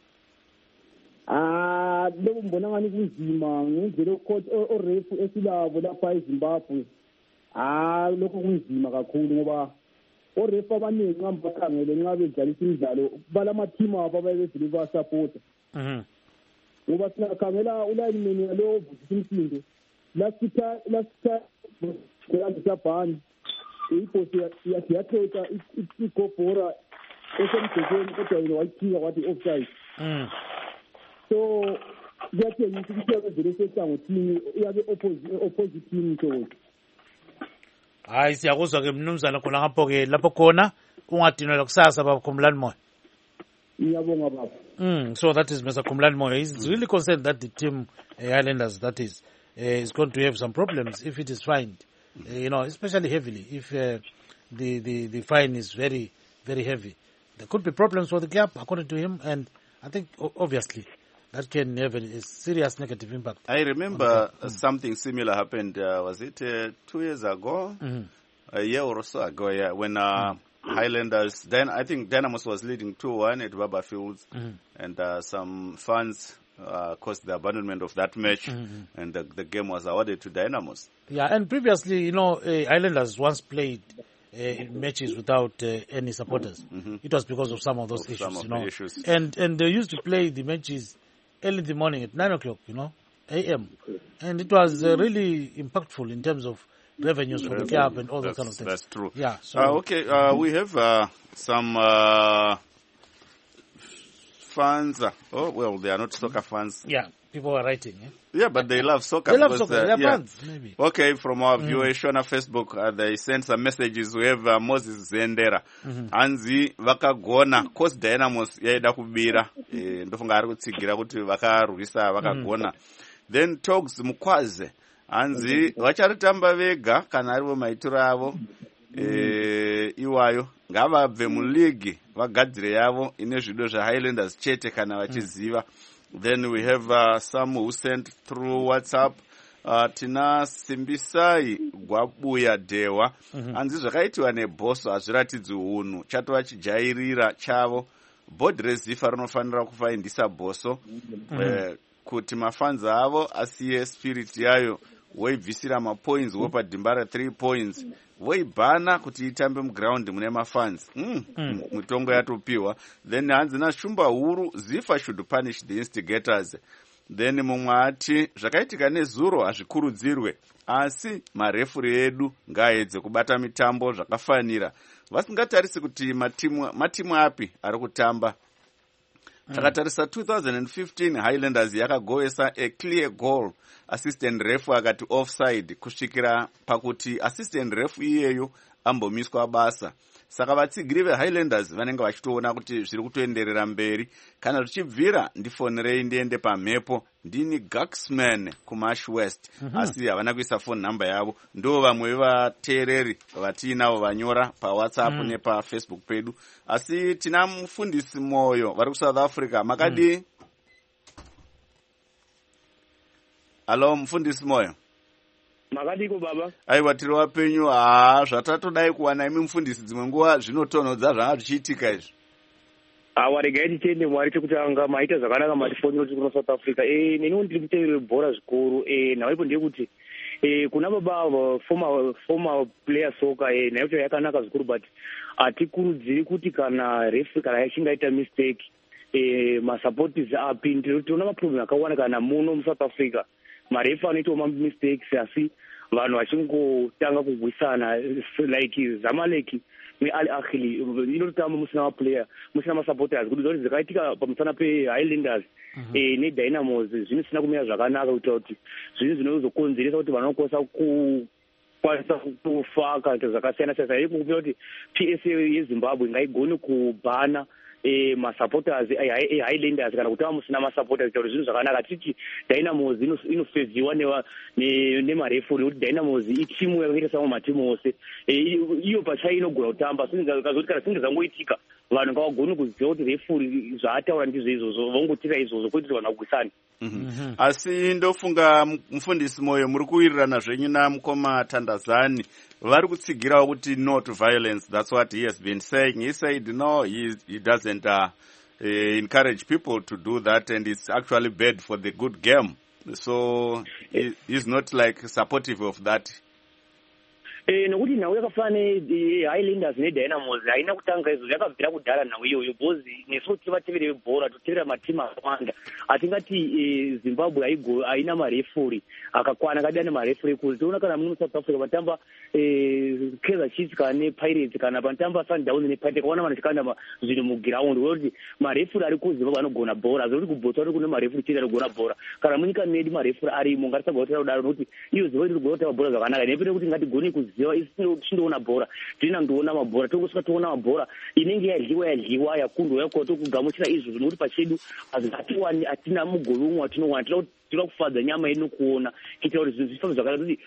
ah lobo mbona ngani kunzima ngendlela ucoach orefu esilabo lapha eZimbabwe ah lokho kunzima kakhulu ngoba orefu abaningi nxa bakhangele nxa bedlalisa imidlalo balama team abo abayebedlula basupporta mhm ngoba sinakhangela ulayini lo Vusisi Msindo last time last time ngisabhani iposi yathetha igobhora esemthethweni kodwa yena wayikhika wathi offside mm so kuyatshengisa ukuthi uyabezele sehlangothini uyabe opposite team so hayi siyakuzwa ke mnumzana khona ngapho ke lapho khona ungadinela kusasa baba Khumulani Moyo ngiyabonga baba mm so that is Mister Khumulani Moyo he's really concerned that the team uh, Highlanders that is uh, is going to have some problems if it is fined uh, you know especially heavily if uh, the the the fine is very very heavy there could be problems for the club according to him and I think obviously that can have a serious negative impact. I remember uh, something similar happened, uh, was it uh, two years ago? Mm-hmm. A year or so ago, yeah, when uh, mm-hmm. Highlanders, then I think Dynamos was leading two one at Baba Fields, mm-hmm. and uh, some fans uh, caused the abandonment of that match, mm-hmm. and the, the game was awarded to Dynamos. Yeah, and previously, you know, uh, Highlanders once played uh, in matches without uh, any supporters. Mm-hmm. It was because of some of those of issues, you know. Issues. And, and they used to play the matches early in the morning at nine o'clock, you know, A M. And it was uh, really impactful in terms of revenues for the club and all those kind of things. That's true. Yeah. So uh, okay, uh, we have uh, some uh, fans. Uh, oh, well, they are not soccer fans. Yeah, people are writing. Eh? Yeah, but they love soccer. They love because, soccer. Uh, They're yeah. fans, maybe. Okay, from our mm. viewers on Facebook, uh, they sent some messages. We have uh, Moses Zendera. Mm-hmm. Anzi vakagona course Dynamos yaida kubira eh, ndofunga ari kutsigira kuti vakarwisa vakagona. Then Togs Mukwaze anzi vacharitamba vega kana arivo maitiro avo eh, iwayo ngavabve muligi vagadzire yavo ine zvido zvaHighlanders chete kana vachiziva. Then we have uh, some who sent through WhatsApp. Uh, tina Simbisai Gwabuya Dewa. Mm-hmm. Anzi zvakaitiwa nebhoso hazviratidzi unhu chatova chijairira chavo. Board rezifa rinofanira kufaindisa bhoso mm-hmm. eh, kuti mafanzi avo asiye spirit yayo woibvisira mapoints wopadimbara three points voibhana kuti itambe muground mune mafanzi mm. mm. mitongo yatopiwa. Then hanzi nashumba huru zifa should punish the instigators. Then mumwe ati zvakaitika nezuro hazvikurudzirwe asi marefuri edu ngaaedze kubata mitambo zvakafanira vasingatarisi kuti matimu matimu api ari kutamba. Takatarisa two thousand fifteen Highlanders yakagoesa a clear goal, assistant ref akati offside kusvikira pakuti assistant ref iyeyo ambomiswa basa. Saka vatsigiri veHighlanders vanenge vachitoona kuti zviri kutoenderera mberi. Kana zvichibvira ndifonere ndiende pamhepo ndini Gaxman kuMash West. Mm -hmm. Asi havana kuisa phone number yavo. Ndo vamwe vateereri vatinavo vanyora paWhatsApp mm. nepafacebook pedu. Asi tina mufundisi Moyo vari kuSouth Africa. Makadi? Mm. Hello mufundisi Moyo. Makadiko baba. Aiwa tiri wapenyu. Ah, zvatatodai kuwana imi mufundisi dzimwe nguva zvinotonhodza zvanga zvichiitika izvi. Ah, waregai tiende mwari chekutanga maita zvakanaka matifonera kuti kuno South Africa. Eh, neniwo ndiri kuteerera bhora zvikuru. Eh, nhaipo ndeyekuti eh kuna baba former former player soccer eh nhaipo yakanaka zvikuru but atikurudziri kuti kana referee kana achinga ita mistake eh masupporters apinde. Tinoona maproblem akawanda kana muno mu South Africa. Marefa anoita ma mistakes asi vanhu vachingotanga kugwisana like Zamalek neAl Ahly inotamba musina ma player musina ma supporters kuti zvori zvakaitika pamusana pe Highlanders eh ne Dynamos zvinosina kumira zvakanaka kuti kuti zvinhu zvinozokonzeresa kuti vanokosa ku kwanisa kufaka zvakasiyana siyana iko kupira kuti P S A yeZimbabwe ngaigone kubhana eh ma supporters eh Highlanders kana kuti amusina ma supporters kuti zvinhu zvakanaka titi Dynamos inofeziwa ne ne marefuri kuti Dynamos itimu yakaita sawo matimu ose iyo pacha inogona kutamba singa kazoti kana singa zangoitika vanhu ngavagone kuziva kuti refuri zvaataura ndizvo izvozvo vongotira izvozvo kuti vanhu vagwisane. Asi ndofunga mufundisi Moyo muri kuwirirana zvenyu namukoma Tandazani vari kutsigirawo kuti no to violence. That's what he has been saying. He said no, he, he doesn't uh, uh, encourage people to do that, and it's actually bad for the good game. So he, he's not like supportive of that. Eh nokuti nawe yakafane Highlanders ne Dynamos haina kutanga izvo yakabvira kudhara nawe iyoyo bozi neso tiva tivere bhora tutevera matimu akawanda atingati Zimbabwe aigo haina marefuri akakwana kadani marefuri kuti toona kana muno South Africa vatamba eh Kaizer Chiefs kana Pirates kana vatamba Sundowns ne Pirates kaona vanhu chikanda zvino mu ground kuti marefuri ari kuzimbabwe anogona bhora zvoti kubhotsa kuti kune marefuri chete anogona bhora kana munyika medu marefuri ari mungarisagotera kudaro kuti iyo zivo riri kugota bhora zvakanaka nepere kuti ngatigone kuziva isinoona bhora ndina ndoona mabhora tongosvika toona mabhora inenge yadliwa yadliwa yakundwa yakoto kugamuchira izvo zvinokuti pachedu azingatiwani atina mugove umwe watinowana tira kufadza nyama ino kuona kuitira kuti zvinhu zvifambe zvakanaka kuti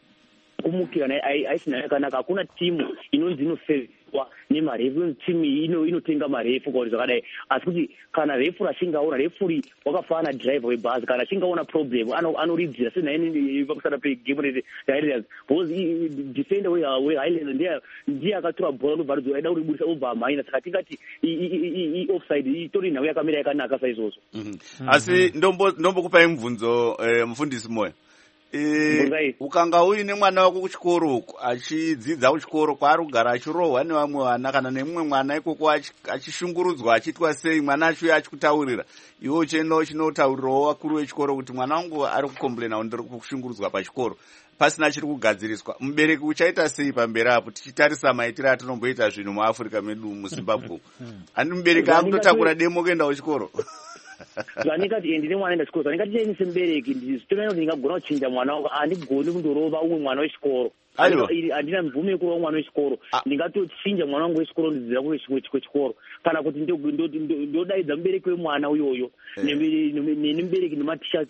kumukira aisina yakanaka hakuna timu inonzi inofeziwa nemarefu timu ino inotenga marefu kwauri zvakadai asi kuti kana refu achingaona refuri wakafana driver webhazi kana achingaona problem anoridzira senaini pakusana pegame reHighlanders because defender weHighlanders ndiye ndiye akatora bhora nobva ridzo aida kuriburisa obva amhaina saka tingati offside itori nhau yakamira yakanaka saizvozvo. Asi ndombokupai mubvunzo mufundisi Moyo. E, ukanga uine mwana wako kuchikoro uko achidzidza kuchikoro kwaari kugara achirohwa nevamwe vana kana nemumwe mwana ikoko achishungurudzwa achitwa sei mwana acho achikutaurira iwe uchienda uchinotaurirawo vakuru vechikoro kuti mwana wangu ari kukomplaina ndiri kushungurudzwa pachikoro pasina chiri kugadziriswa, mubereki uchaita sei pamberi apo tichitarisa maitiro atinomboita zvinhu muAfrica medu muZimbabwe? Ani mubereki akutotakura demo kuenda kuchikoro zvanikati ndine mwana enda chikoro zvanikati cheni semubereki ndizitoona kuti ndingagona kuchinja mwana wangu handigoni kundorova umwe mwana wechikoro handina mvume yekurova mwana wechikoro ndingatochinja mwana wangu wechikoro ndidzira kuve chikoro kana kuti ndodaidza mubereki wemwana uyoyo nemubereki nematisha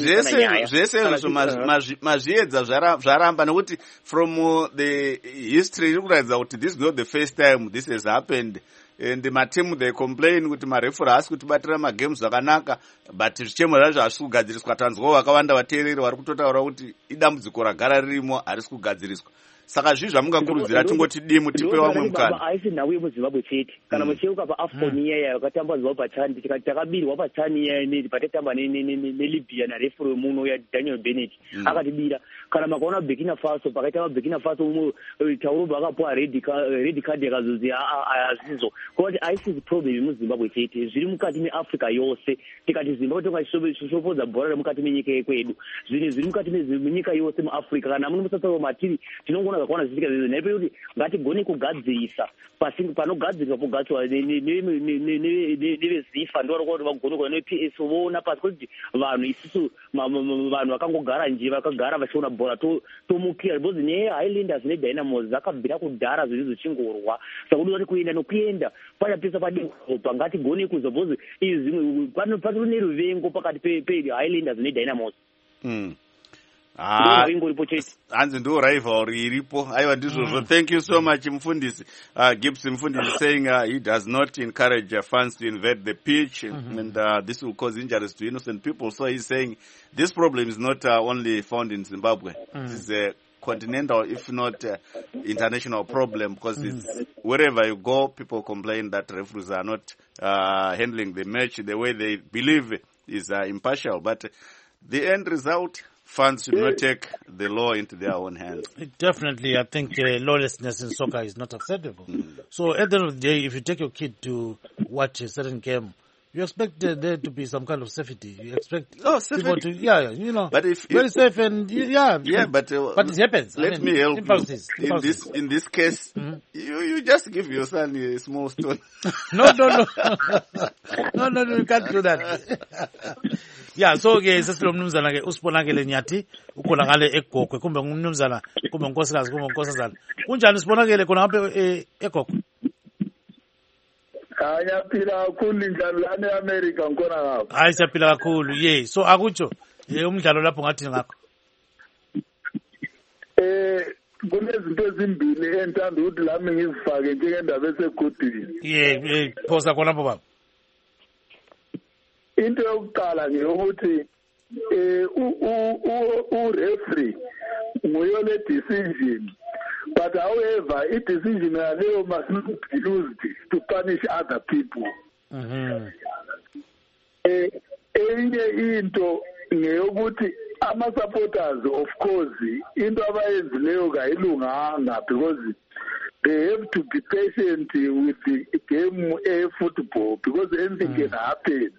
zvese izvo mazviedza zvaramba nekuti from the history iri kuratidza kuti this is not the first time this has happened. And matimu they complain kuti marefuri haasi kutibatira magames zvakanaka but zvichemo zvazvo hazvisi kugadziriswa. Tanzwawo vakawanda vateereri vari kutotaura kuti idambudziko ragara ririmo harisi kugadziriswa. Saka zvii zvamungakurudzira tingoti dimu tipe vamwe mukana? Haisi nhau yemuZimbabwe chete kana mucheuka paAfcon iya yakatamba Zimbabwe pachani tikati takabirwa pachani iya patatamba neLibya narefuri wemuno yaDaniel Bennett akatibira. Kana makaona Burkina Faso pakaita Burkina Faso umwe Taurobha akapuwa red card yakazozi azizvo kuti haisi problem yemuZimbabwe chete zviri mukati meAfrica yose. Tikati Zimbabwe tongashopodza bhora remukati menyika yekwedu zvinhu zviri mukati menyika yose muAfrica kana muno musatsawo matiri tinongona zvakawanda zvichiitika nepe kuti ngatigone kugadzirisa panogadzirwa pogadzirwa nevezifa ndo varikuva kuti vagone kuva ne-P S voona pasi kuti vanhu isusu vanhu vakangogara nje vakagara vachiona bhora tomukira because ne-Highlanders ne-Dynamos zakabvira kudhara zvinhu zvichingorwa saka kuti kuenda nokuenda pachapisa padeopa ngatigone kuza because izvi patiri neruvengo pakati pe-Highlanders ne-Dynamos. Ah, hanzi ndo rivalry iripo aiwa ndizvozvo. Thank you so much Mufundisi uh, Gibbs Mufundisi saying uh, he does not encourage uh, fans to invade the pitch mm-hmm. and uh, this will cause injuries to innocent people. So he's saying this problem is not uh, only found in Zimbabwe. Mm. It's a continental, if not uh, international problem, because mm. it's wherever you go, people complain that referees are not uh, handling the match the way they believe is uh, impartial. But the end result, fans should not take the law into their own hands. Definitely, I think uh, lawlessness in soccer is not acceptable. Mm. So at the end of the day, if you take your kid to watch a certain game, you expect uh, there to be some kind of safety. You expect oh, people to, yeah, you know, but if, very if, safe and yeah, yeah, but uh, but it happens. Let I mean, me help impulses, you. In impulses. this in this case, mm-hmm. you you just give your son a small stone. no, no, no, no, no, no, you can't do that. Yeah, so ke sesilo mnumzana ke usibonakele Nyathi ukhona ngale eGogwe kumbe ngumnumzana kumbe unkosikazi kumbe unkosazana. Kunjani sibonakele khona ngapha eGogwe? Hayi phila kakhulu indlalo lana eAmerica ngikona ngapha. Hayi siyaphila kakhulu. Yeah, so akutsho ye umdlalo lapho ngathi ngakho. Eh kunezinto ezimbili entanda ukuthi lami ngizifake njengendaba esegudini. Yeah, phosa khona lapho baba. Into yokuqala ngeyokuthi eh u referee nguye le decision, but however i decision yaleyo must not be used to punish other people. Mhm. Eh enye into ngeyokuthi ama supporters of course into abayenzileyo kayilunganga because they have to be patient with the game of football because anything mm. can happen.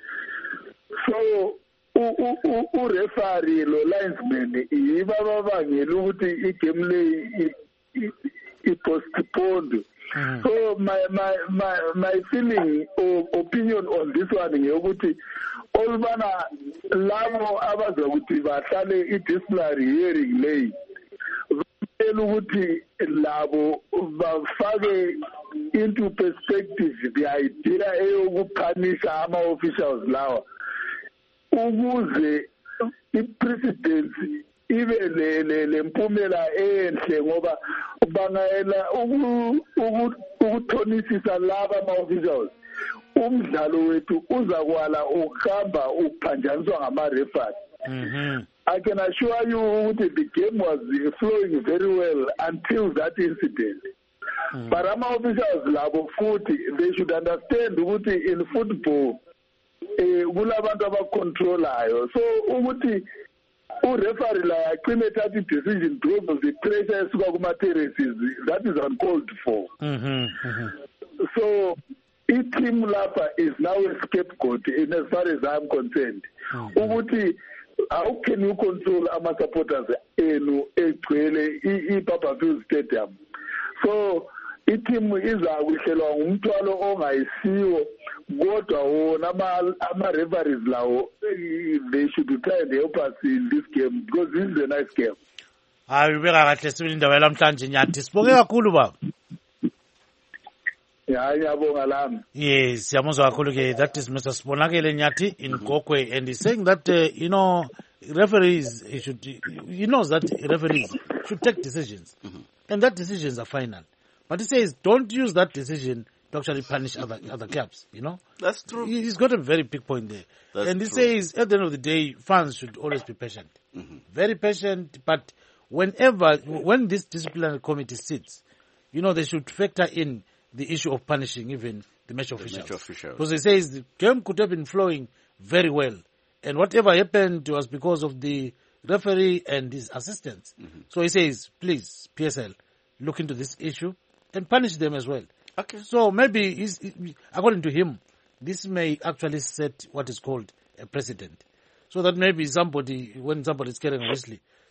So u-referee lo linesman yiba babangela ukuthi igame le i-postponed. So my my my my feeling or opinion on this one ngeyokuthi olubana labo abazokuthi bahlale i-disciplinary hearing lay vele ukuthi labo bafake into perspective the idea eyokuphanisha ama-officials lawa ukuze i-presidency ibe le mpumela enhle ngoba bangayela ukuthonisisa laba ama-officials umdlalo wethu uzakwala ukuhamba ukuphanjaniswa ngama-refers. I can assure you ukuthi the game was flowing very well until that incident. Mm. But ama-officials labo futhi they should understand ukuthi in football eh kulabantu abacontrolayo, so ukuthi u-referee la aqine thatha i-decision because of the pressure esuka kuma-terraces, that is uncalled for. Mm-hmm. Mm-hmm. So i-team lapha is now a scapegoat in as far as I'm concerned. Ukuthi how can you control ama-supporters enu egcwele i-Papafield Stadium? So i-team izakuhlelwa ngumthwalo ongayisiwo kodwa wona ama-referees lawo they should try and help us in this game because this is a nice game. Hayi ubeka kahle sibili indaba yalamhlanje Nyathi. Sibonge kakhulu baba. Yeah, ngiyabonga lami. Yes, siyamuzwa kakhulu ke. That is Mister Sibonakele Nyathi in Gokwe, and he's saying that uh, you know referees he should he knows that referees should take decisions, mm-hmm. and that decisions are final. But he says don't use that decision to actually punish other other clubs. You know, that's true. He's got a very big point there, that's and he true. says at the end of the day, fans should always be patient, mm-hmm. very patient. But whenever when this disciplinary committee sits, you know they should factor in the issue of punishing even the match officials. The match officials. Because he says the game could have been flowing very well. And whatever happened was because of the referee and his assistants. Mm-hmm. So he says, please, P S L, look into this issue and punish them as well. Okay. So maybe, he's, according to him, this may actually set what is called a precedent. So that maybe somebody, when somebody is carrying a whistle,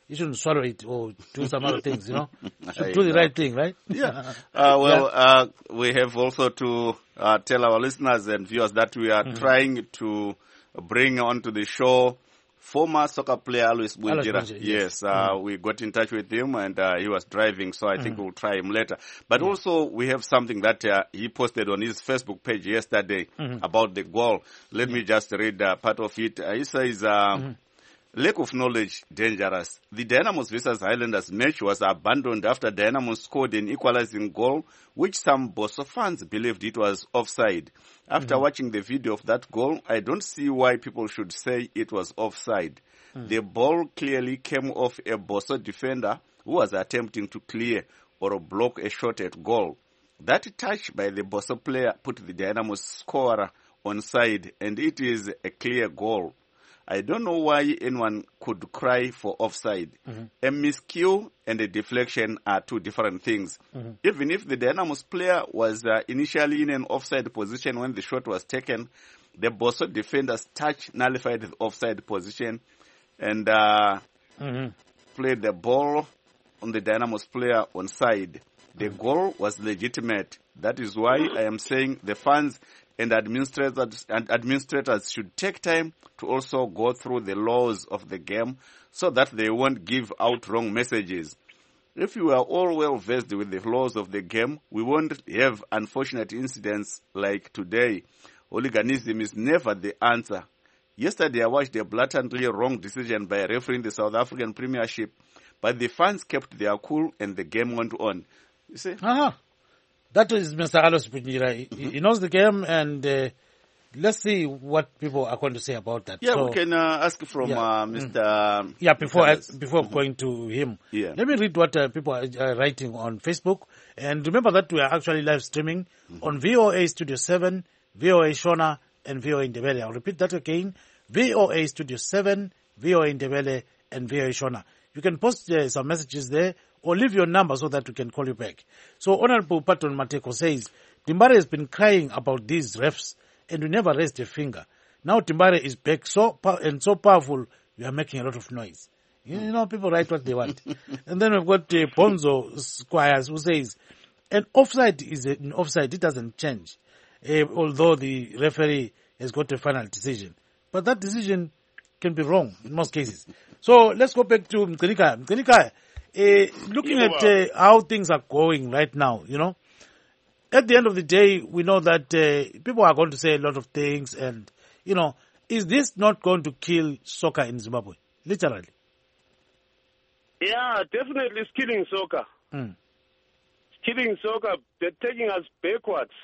he shouldn't swallow it or do some other things, you know. Should do the know. right thing, right? Yeah. Uh, well, yeah. Uh, we have also to uh, tell our listeners and viewers that we are mm-hmm. trying to bring onto the show former soccer player Alois Bunjira. Yes, yes uh, mm-hmm. we got in touch with him and uh, he was driving, so I mm-hmm. think we'll try him later. But mm-hmm. also we have something that uh, he posted on his Facebook page yesterday mm-hmm. about the goal. Let me just read uh, part of it. Uh, he says, uh, mm-hmm. lack of knowledge, dangerous. The Dynamos versus Highlanders match was abandoned after Dynamos scored an equalizing goal, which some Bosso fans believed it was offside. After mm-hmm. watching the video of that goal, I don't see why people should say it was offside. Mm. The ball clearly came off a Bosso defender who was attempting to clear or block a shot at goal. That touch by the Bosso player put the Dynamos scorer onside, and it is a clear goal. I don't know why anyone could cry for offside. Mm-hmm. A miscue and a deflection are two different things. Mm-hmm. Even if the Dynamos player was uh, initially in an offside position when the shot was taken, the Bosso defender's touch nullified the offside position and uh, mm-hmm. played the ball on the Dynamos player onside. The mm-hmm. goal was legitimate. That is why I am saying the fans and administrators and administrators should take time to also go through the laws of the game so that they won't give out wrong messages. If we are all well versed with the laws of the game, we won't have unfortunate incidents like today. Hooliganism is never the answer. Yesterday I watched a blatantly wrong decision by a referee in the South African Premiership, but the fans kept their cool and the game went on. You see? Uh-huh. That is Mister Alois Bunjira. He, mm-hmm. he knows the game, and uh, let's see what people are going to say about that. Yeah, so, we can uh, ask from yeah. uh, Mister Yeah, before I, before mm-hmm. going to him. Yeah. Let me read what uh, people are uh, writing on Facebook. And remember that we are actually live streaming mm-hmm. on V O A Studio seven, V O A Shona, and V O A Ndebele. I'll repeat that again. V O A Studio seven, V O A Ndebele, and V O A Shona. You can post uh, some messages there or leave your number so that we can call you back. So Honorable Patton Mateko says, Timbare has been crying about these refs and we never raised a finger. Now Timbare is back so and so powerful, we are making a lot of noise. You know, people write what they want. And then we've got uh, Bonzo Squires who says, an offside is an offside, it doesn't change. Uh, although the referee has got a final decision. But that decision can be wrong in most cases. So let's go back to Mkenika. Mkenika, Uh, looking at uh, how things are going right now, you know, at the end of the day, we know that uh, people are going to say a lot of things and, you know, is this not going to kill soccer in Zimbabwe? Literally. Yeah, definitely it's killing soccer. Mm. It's killing soccer. They're taking us backwards.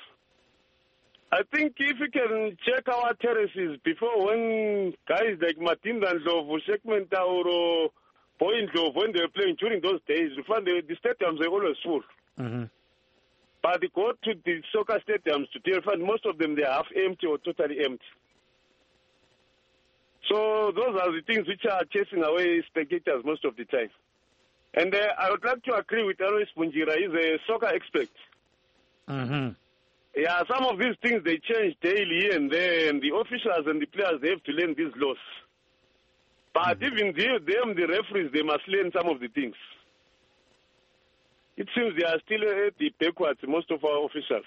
I think if we can check our terraces before when guys like Martin Danlovo, Shekman Tauro, Point of when they were playing during those days, you find the, the stadiums are always full. Mm-hmm. But they go to the soccer stadiums today, you find most of them they are half empty or totally empty. So those are the things which are chasing away spectators most of the time. And uh, I would like to agree with Alois Bunjira. He's a soccer expert. Mm-hmm. Yeah, some of these things they change daily here and there, and the officials and the players they have to learn these laws. But mm-hmm. even the, them, the referees, they must learn some of the things. It seems they are still at the backwards, most of our officials.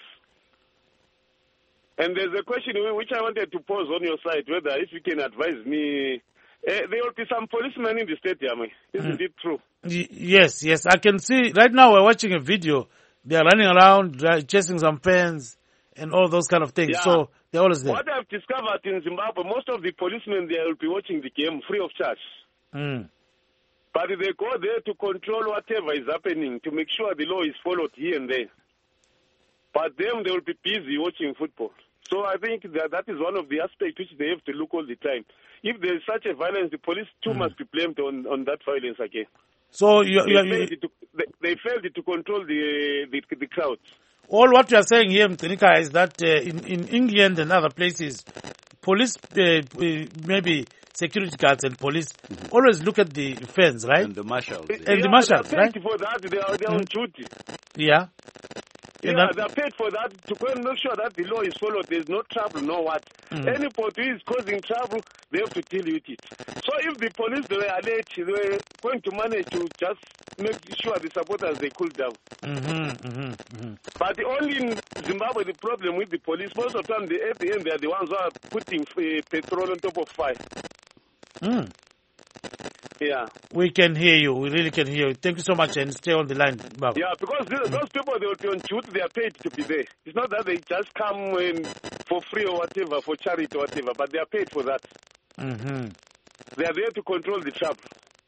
And there's a question which I wanted to pose on your side, whether if you can advise me, uh, there will be some policemen in the stadium. Isn't mm. it true? Y- yes, yes. I can see, right now we're watching a video. They are running around, chasing some fans and all those kind of things. Yeah. So they're always there. What I've discovered in Zimbabwe, most of the policemen there will be watching the game free of charge. Mm. But they go there to control whatever is happening, to make sure the law is followed here and there. But them, they will be busy watching football. So I think that that is one of the aspects which they have to look all the time. If there is such a violence, the police too mm. must be blamed on, on that violence again. So you, you, they, you, failed to, they, they failed to control the the, the crowds. All what you are saying here, Mtenika, is that uh, in, in England and other places, police, uh, maybe security guards and police, mm-hmm. always look at the fans, right? And the marshals. And yeah, the marshals, right? For that, they are, they are mm-hmm. on duty. Yeah. Yeah, they're paid for that to go and make sure that the law is followed. There's no trouble, no what. Mm. Anybody who is causing trouble, they have to deal with it. So if the police they were alert, they were going to manage to just make sure the supporters they cool down. Mm-hmm, mm-hmm, mm-hmm. But only in Zimbabwe, the problem with the police, most of the time, they, at the end, they are the ones who are putting uh, petrol on top of fire. Mm. Yeah. We can hear you. We really can hear you. Thank you so much, and stay on the line, Bob. Yeah, because th- those people, they will be on duty, they are paid to be there. It's not that they just come in for free or whatever, for charity or whatever, but they are paid for that. Mm-hmm. They are there to control the trouble.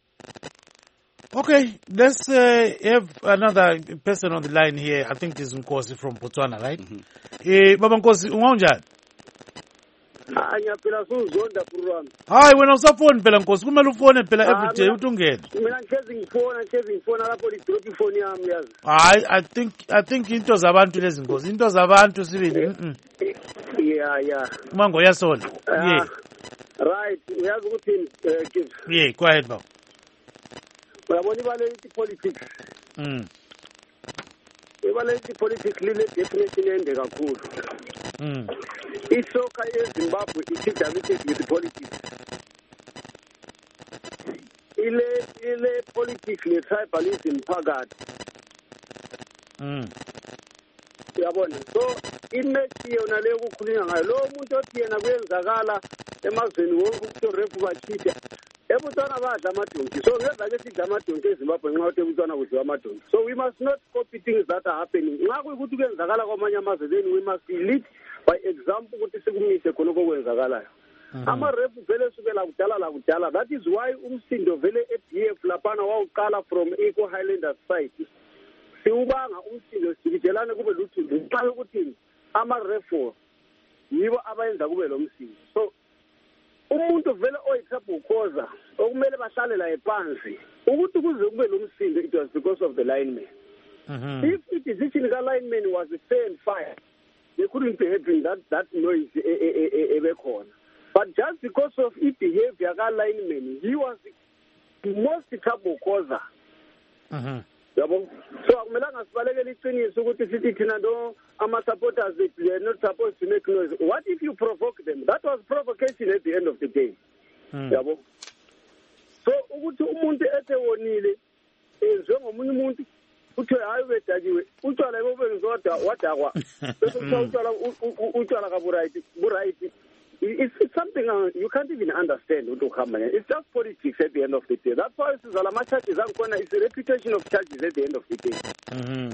Okay, let's uh, have another person on the line here. I think this is Nkosi from Botswana, right? Mm-hmm. Eh, Baba Nkosi, ungonjani? Ngiyaphila suzonda program. Hayi wena usafoni phela Nkosi, kumele ufone phela every day uthi ungene. Mina ngikeze ngifona, ngikeze ngifona lapho li drop ifoni yami yazi. Hayi, I think I think into zabantu lezi Nkosi, into zabantu sibili. Mhm. Yeah, yeah. Mango yasola. Yeah. Right, uyazi ukuthi eh yeah, go ahead Baba. Uyabona ibale ithi politics. Mm. Ibale ithi politics lile definition ende kakhulu. Mm. Isoka eZimbabwe isidamited with politics. Ile ile politics le tribalism phakathi. Mm. Uyabona, so imethi yona le ukukhulunywa ngayo lo muntu othi yena kuyenzakala emazweni wonke ukuthi refu bachitha. Ebutswana badla amadonki, so ngeza ke sidla amadonki eZimbabwe nxa uthi ebutswana kudliwa amadonki. So we must not copy things that are happening. Nxa kuyikuthi kuyenzakala kwamanye amazwe, then we must lead by example ukuthi sikumise khona okwenzakalayo. Ama-refu vele sukela kudala la kudala. That is why umsindo vele e-D F laphana wawuqala from Eco Highlanders side. Siubanga umsindo sikijelane kube luthundu. Nxa yokuthi ama-refu yibo abayenza kube lo msindo. So umuntu vele oyithabhu ukhoza okumele bahlale la ephansi ukuthi kuze kube lo msindo, it was because of the lineman. Mm-hmm. If the decision ka lineman was fair and fire, they couldn't be having that that noise ebekhona. But just because of his behavior ka lineman, he was the most trouble causer. Mm-hmm. Yabo, so akumelanga sibalekele iqiniso ukuthi sithi thina no ama supporters they are not supposed to make noise. What if you provoke them? That was provocation at the end of the day. Mm. Yabo, so ukuthi umuntu ethe wonile njengomunye umuntu uthi hayi bedajiwe utshwala bobe ngizodwa wadakwa bese utshwala utshwala ka burayithi burayithi. It's, it's something uh, you can't even understand. It's just politics at the end of the day. That's why it's a reputation of charges at the end of the day. Mm-hmm.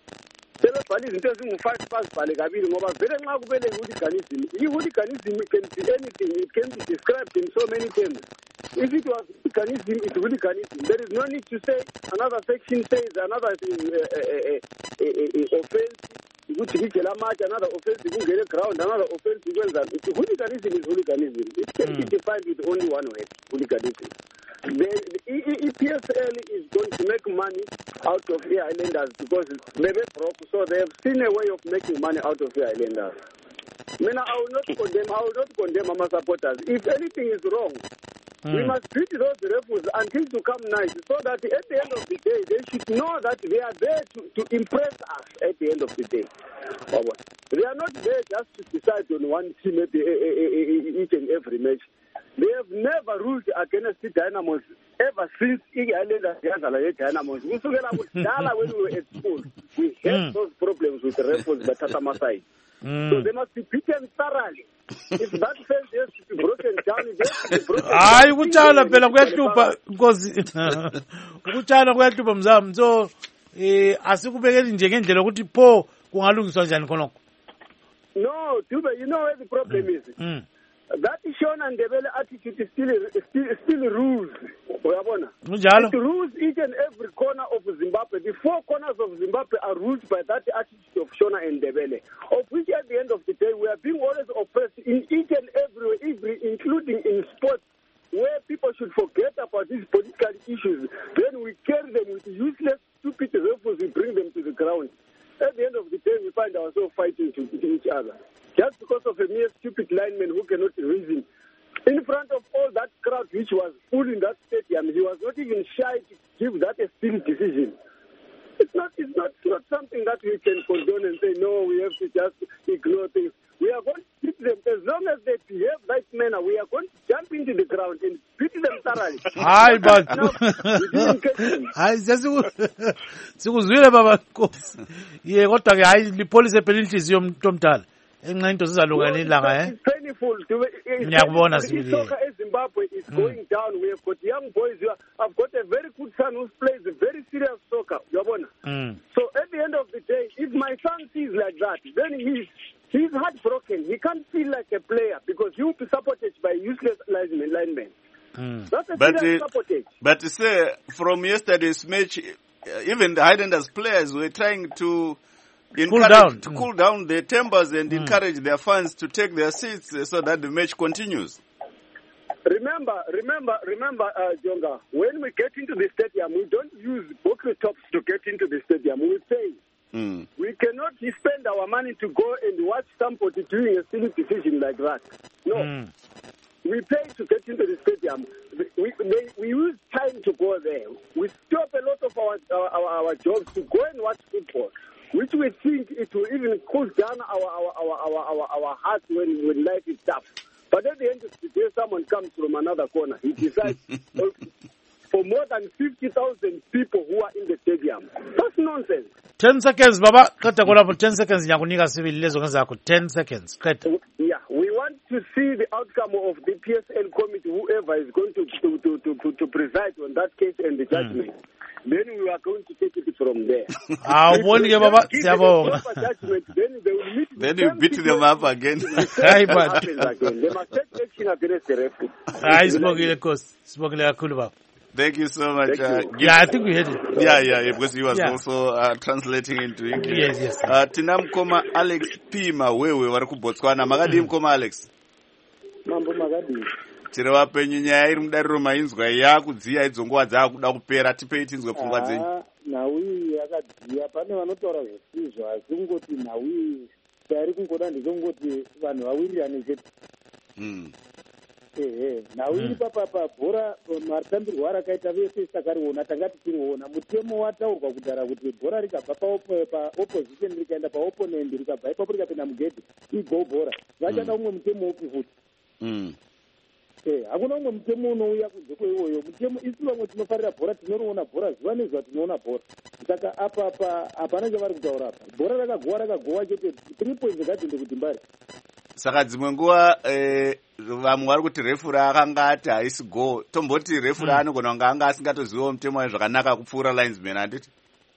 Hooliganism can be anything. It can be described in so many terms. If it was hooliganism, it's hooliganism. There is no need to say another section says another uh, uh, uh, uh, offense. Another offense, ground, another offense. Hooliganism is hooliganism. It can mm. be defined with only one word: hooliganism. The, the E P S L is going to make money out of the islanders because maybe broke, so they have seen a way of making money out of the islanders. I mean, I will not condemn. I will not condemn our supporters. If anything is wrong, mm. we must treat those refugees until to come nice, so that at the end of the day, they should know that they are there to, to impress us at the end of the day. They are not there just to decide on one team at the, each and every match. They have never ruled against the Dynamos ever since the Islanders had Dynamos. When we were at school, we had mm. those problems with the refugees at Tatama side. Mm. So they must be beaten thoroughly. If that fence has to be broken down, it has to be broken down. Hayi kutshala phela kuyahlupha Nkosi. Ukutshala kuyahlupha mzami. So eh asikubekeli nje ngendlela ukuthi pho kungalungiswa njani khonokho. No, Dube, you know where the problem mm. is. Mm. That Shona and Ndebele attitude is still still still rules. It rules each and every corner of Zimbabwe. The four corners of Zimbabwe are ruled by that attitude of Shona and Ndebele, of which at the end of the day we are being always oppressed in each and every, every including in sports, where people should forget about these political issues. Then we carry them with useless, stupid refugees, we bring them to the ground. At the end of the day, we find ourselves fighting to, to each other. Just because of a mere stupid lineman who cannot reason. In front of all that crowd which was full in that stadium, he was not even shy to give that a still decision. It's not, it's not, it's not something that we can condone and say, no, we have to just ignore things. We are going to beat them. As long as they behave like manner, we are going to jump into the ground and beat them thoroughly. Hayi but hayi sikuzwile baba Nkosi. Ye kodwa ke hayi lipolice phela inhliziyo yomuntu omdala. Enxa into sizalungana ilanga eh. It's painful to Ngiyakubona sibili. Soccer in Zimbabwe is going down. We have got young boys here. I've got a very good son who plays a very serious soccer. Yabona. Mm. So at the end of the day, if my son sees like that, then he's he's heartbroken. He can't feel like a player because he will be supported by useless linemen. linemen. Mm. That's a But, serious uh, supportage. But say, from yesterday's match, uh, even the Highlanders players were trying to encourage, down. to Mm. cool down their tempers and Mm. encourage their fans to take their seats uh, so that the match continues. Remember, remember, remember, uh, Jonga, when we get into the stadium, we don't use bookie tops to get into the stadium. We pay. Mm. We cannot spend our money to go and watch somebody doing a silly decision like that. No. Mm. We pay to get into the stadium. We, we, we use time to go there. We stop a lot of our, our, our jobs to go and watch football, which we think it will even cool down our, our, our, our, our, our hearts when, when life is tough. But at the end of the day, someone comes from another corner. He decides for more than fifty thousand people who are in the stadium. That's nonsense. ten seconds baba qeda khona for ten seconds ngiyakunika sibili lezo ngezakho ten seconds qeda. Yeah, we want to see the outcome of the P S L committee, whoever is going to to, to, to, to, to preside on that case and the judgment. Mm. Then we are going to take it from there. Ah, bonke baba siyabonga. Then they will meet. Then you beat them up again. Hayi but. They must take action against the referee. Hayi sibongile Nkosi. Sibongile kakhulu baba. Thank you so much. Uh, yeah, I think we heard it. Yeah, yeah, yeah, because he was yeah. also uh, translating into English. Yes, yes. Uh, tina mkoma Alex Pima wewe vari kuBotswana. Makadi mkoma Alex. Mambo makadi. Tiri wapenyu nyaya iri mudariro mainzwa yakudziya idzo nguva dzakuda kupera tipei tinzwe pfungwa dzenyu. Ah, nawi yakadziya pane vanotaura zvisizvo asi kungoti nawi tairi kungoda ndizongoti vanhu vawirirane chete. Mm. ehe nauri papapa bhora maritambirwo arakaita vese takariona tanga tichiriona mutemo wataurwa kudhara kuti bhora rikabva paopposition rikaenda paopponent rikabva ipapo rikapinda mugedhi igou bhora vachada umwe mutemo upi futi hakuna umwe mutemo unouya kunze kweiwoyo mutemo isi vamwe tinofarira bhora tinoriona bhora zuva nezuva tinoona bhora saka apapa hapana chavari kutaura apa bhora rakagowa rakagowa chete three points dzakatende kuti mbari saka dzimwe nguva vamwe vari kuti refuri akanga ati haisi go tomboti refuri anogona kunge anga asingatoziviwo mutemo wayo zvakanaka kupfuura linesman handiti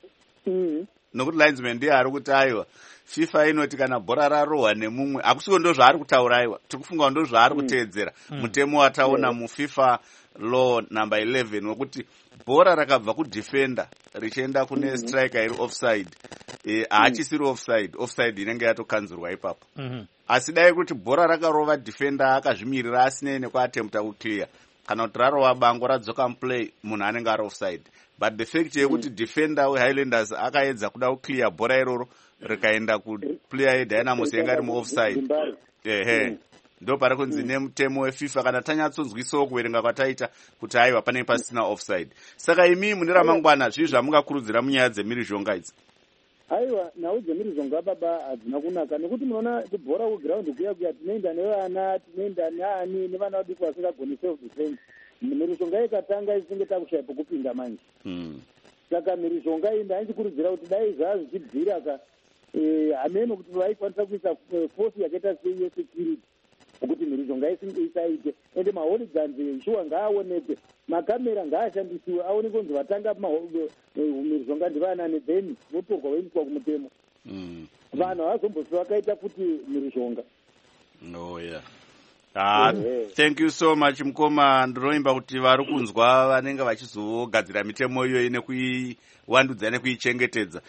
nokuti linesman ndiye ari kuti aiwa fifa inoti kana bhora rarohwa nemumwe hakusiko ndo zvaari kutaura aiwa tiri kufunga ndo zvaari kuteedzera mutemo wataona mufifa law number eleven wekuti bhora rakabva kudefender richienda kune striker iri offside haachisiri offside offside inenge yatokanzurwa ipapo asi dai kuti bhora rakarova defender akazvimirira asinei nekuatempta kuclear kana kuti rarova bango radzoka muplay munhu anenge ari offside but the fact yekuti defender wehighlanders akaedza kuda kuclear bhora iroro rikaenda kuplayer yedynamos yanga iri muoffside ehe ndo pari kunzi nemutemo wefifa kana tanyatsonzwisawo kuverenga kwataita kuti aiwa panenge pasina offside saka imi mune ramangwana zvii zvamungakurudzira munyaya dzemhirizhonga idzi aiwa nhau dzemhirizhonga baba hadzina kunaka nekuti munoona kubhora kugraundi kuya kuya tinoenda nevana tinoenda neani nevana vadiki vasingagoni self defense mhirizhonga ikatanga isinge takushaya pokupinda manje saka mhirizhonga iyi ndainchikurudzira kuti dai zvaa zvichibvira ka hameno kuti vaikwanisa kuisa force yakaita seyesecurity kuti mhirizhonga isaite ende mahooligans shuwa ngaaonekwe makamera ngaashandisiwe aonekwe kunzi vatanga mhirizhonga ndivanane then votorwa voendiswa kumutemo vanhu havazombosi vakaita futi mhirizhonga oh yeah Ah, thank you so much mukoma ndinoimba kuti vari kunzwa vanenge vachizogadzira mitemo iyoyi nekuiwandudza nekuichengetedza.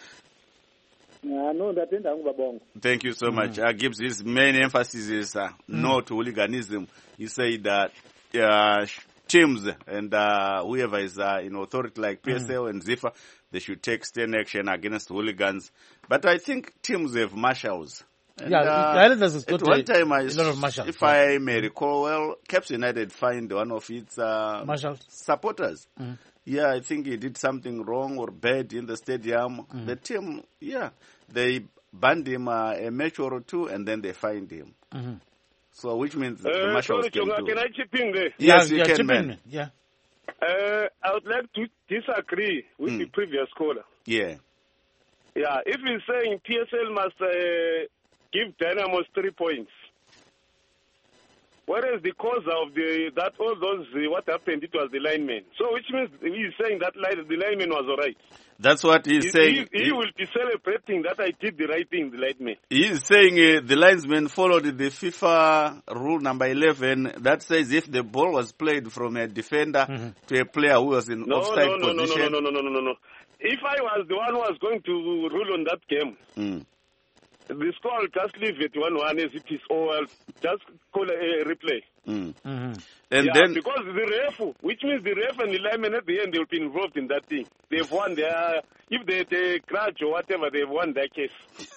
No, ndatenda hangu baba wangu. Thank you so much. Uh, Gibbs, his main emphasis is uh, mm. no to hooliganism. He said that uh, teams and uh, whoever is uh, in authority like P S L mm. and Zifa, they should take stern action against hooligans. But I think teams have marshals. And, yeah, uh, is at one time, I, a lot of marshals, if yeah. I may recall well, Caps United fined one of its uh, marshals supporters. Mm. yeah, I think he did something wrong or bad in the stadium. Mm. The team, yeah, they banned him uh, a match or two, and then they fined him. Mm-hmm. So, which means uh, the marshals sorry, can Chonga, do. Can I chip in there? Yes, yeah, you yeah, can, man. In. Yeah. Uh, I would like to disagree with mm. the previous caller. Yeah. Yeah, if he's saying P S L must uh, give Dynamos three points, whereas the cause of the that all those uh, what happened, it was the lineman. So which means he's saying that line, the lineman was all right. That's what he's he, saying. He, he, he will be celebrating that I did the right thing, the lineman. He's saying uh, the linesman followed the FIFA rule number eleven that says if the ball was played from a defender mm-hmm. to a player who was in no, offside no, no, position. No, no, no, no, no, no, no. If I was the one who was going to rule on that game, mm. the score will just leave it one one as it is, or I'll just call a, a replay. Mm. Mm-hmm. And yeah, then because the ref, which means the ref and the lineman at the end, they'll be involved in that thing. They've won their, if they, they grudge or whatever, they've won their case.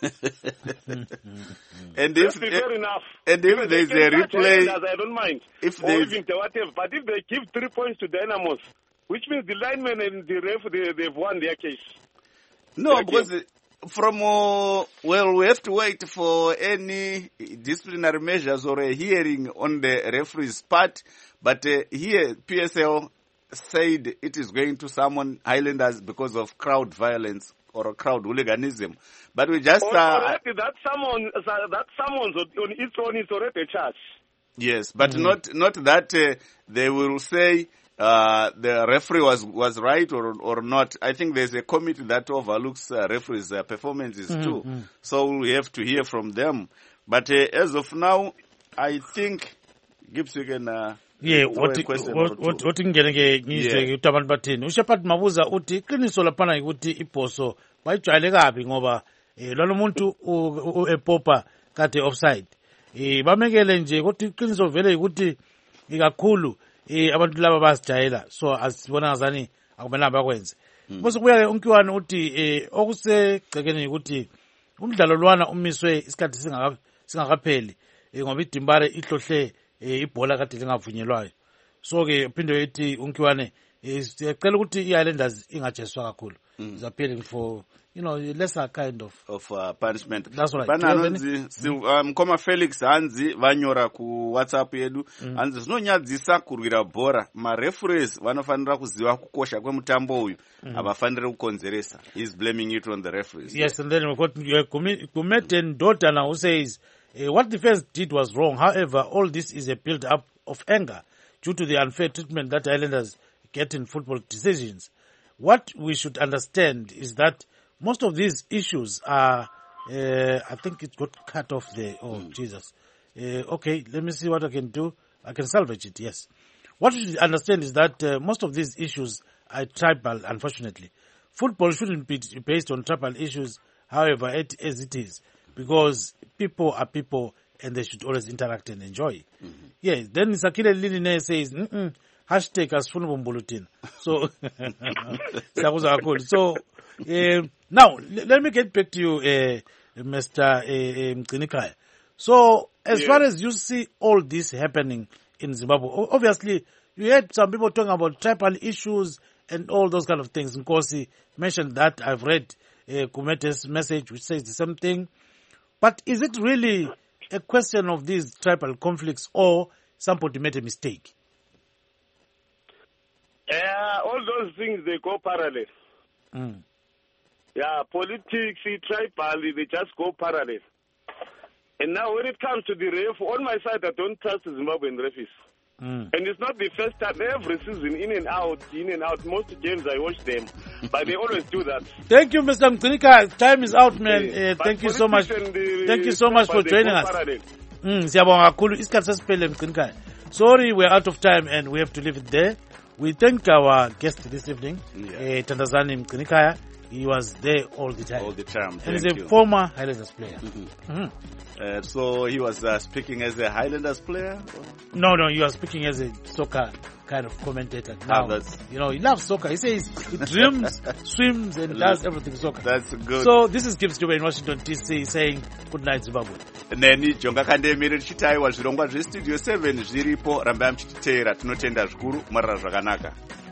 And if be fair enough. And if, if there's a replay, I don't mind. If or even whatever. But if they give three points to Dynamos, which means the lineman and the ref, they, they've won their case. No, their because the, from, uh, well, we have to wait for any disciplinary measures or a hearing on the referee's part. But uh, here, P S L said it is going to summon Highlanders because of crowd violence or crowd hooliganism. But we just... Or, uh, already that summons, that summons on its own is already a charge. Yes, but mm-hmm. not not that uh, they will say... Uh, the referee was, was right or or not. I think there's a committee that overlooks uh, referees' uh, performances mm-hmm. too. So we have to hear from them. But uh, as of now, I think Gibbs, you can. Uh, yeah, what what ingene ngizwe utabantu bathini uShepherd Mabuza uthi iqiniso laphana ukuthi iposo bayijwayele kabi ngoba lona umuntu epopa kade offside eh bamekele nje ukuthi iqiniso vele ukuthi ikakhulu eh abantu laba basijayela so asibona ngazani akumelanga bakwenze bese kubuya ke unkiwane uthi eh okusegcekeni ukuthi umdlalo lwana umiswe isikhathi singaka singakapheli ngoba idimbare ihlohle ibhola kade lingavunyelwayo so ke phinde ethi unkiwane sicela ukuthi iHighlanders ingajeswa kakhulu is appealing for you know lesser kind of of uh, punishment. That's right. Bananzi si um, koma Felix Hanzi vanyora ku WhatsApp yedu mm. Hanzi zvinonyadzisa kurwira bhora ma referees vanofanira kuziva kukosha kwemutambo uyu mm. avafanire kukonzeresa. He's blaming it on the referees. Yes, and then we've got Kumeten Dotana who says uh, what the defense did was wrong. However, all this is a build up of anger due to the unfair treatment that Islanders get in football decisions. What we should understand is that most of these issues are, uh, I think it got cut off there. Oh, mm. Jesus. Uh, okay, let me see what I can do. I can salvage it, yes. What we should understand is that uh, most of these issues are tribal, unfortunately. Football shouldn't be based on tribal issues, however, it, as it is, because people are people and they should always interact and enjoy. Mm-hmm. Yeah, then Sakile Liline says, mm-mm, hashtag asifuna bulletin. So, so uh, now let me get back to you, uh, Mister Uh, Mcinikaya. So, as yeah. far as you see all this happening in Zimbabwe, obviously you had some people talking about tribal issues and all those kind of things. Nkosi mentioned that. I've read uh, Kumete's message which says the same thing. But is it really a question of these tribal conflicts or somebody made a mistake? Yeah, all those things, they go parallel. Mm. Yeah, politics, tribal, they just go parallel. And now when it comes to the ref, on my side, I don't trust the Zimbabwean referees. Mm. And it's not the first time, every season, in and out, in and out. Most games I watch them, but they always do that. Thank you, Mister Mcinika. Time is out, man. Yeah. Uh, thank you so much. Thank you so much for joining us. Mm, Sorry, we're out of time and we have to leave it there. We thank our guest this evening, yeah. uh, Tandazani Mcinikaya. He was there all the time. All the time. And he's a you. former Highlanders player. Mm-hmm. Mm-hmm. Uh, so he was uh, speaking as a Highlanders player? Or? No, no, he was speaking as a soccer kind of commentator. Now, ah, you know, he loves soccer. He says he dreams, swims, and does everything soccer. That's good. So this is Gibbs Dube in Washington, D C saying good night, Zimbabwe. Neni Jonga Kandemire chitaiwa zvirongwa zvestudio seven zviripo ramba mchititeera tinotenda zvikuru mwarara zvakanaka.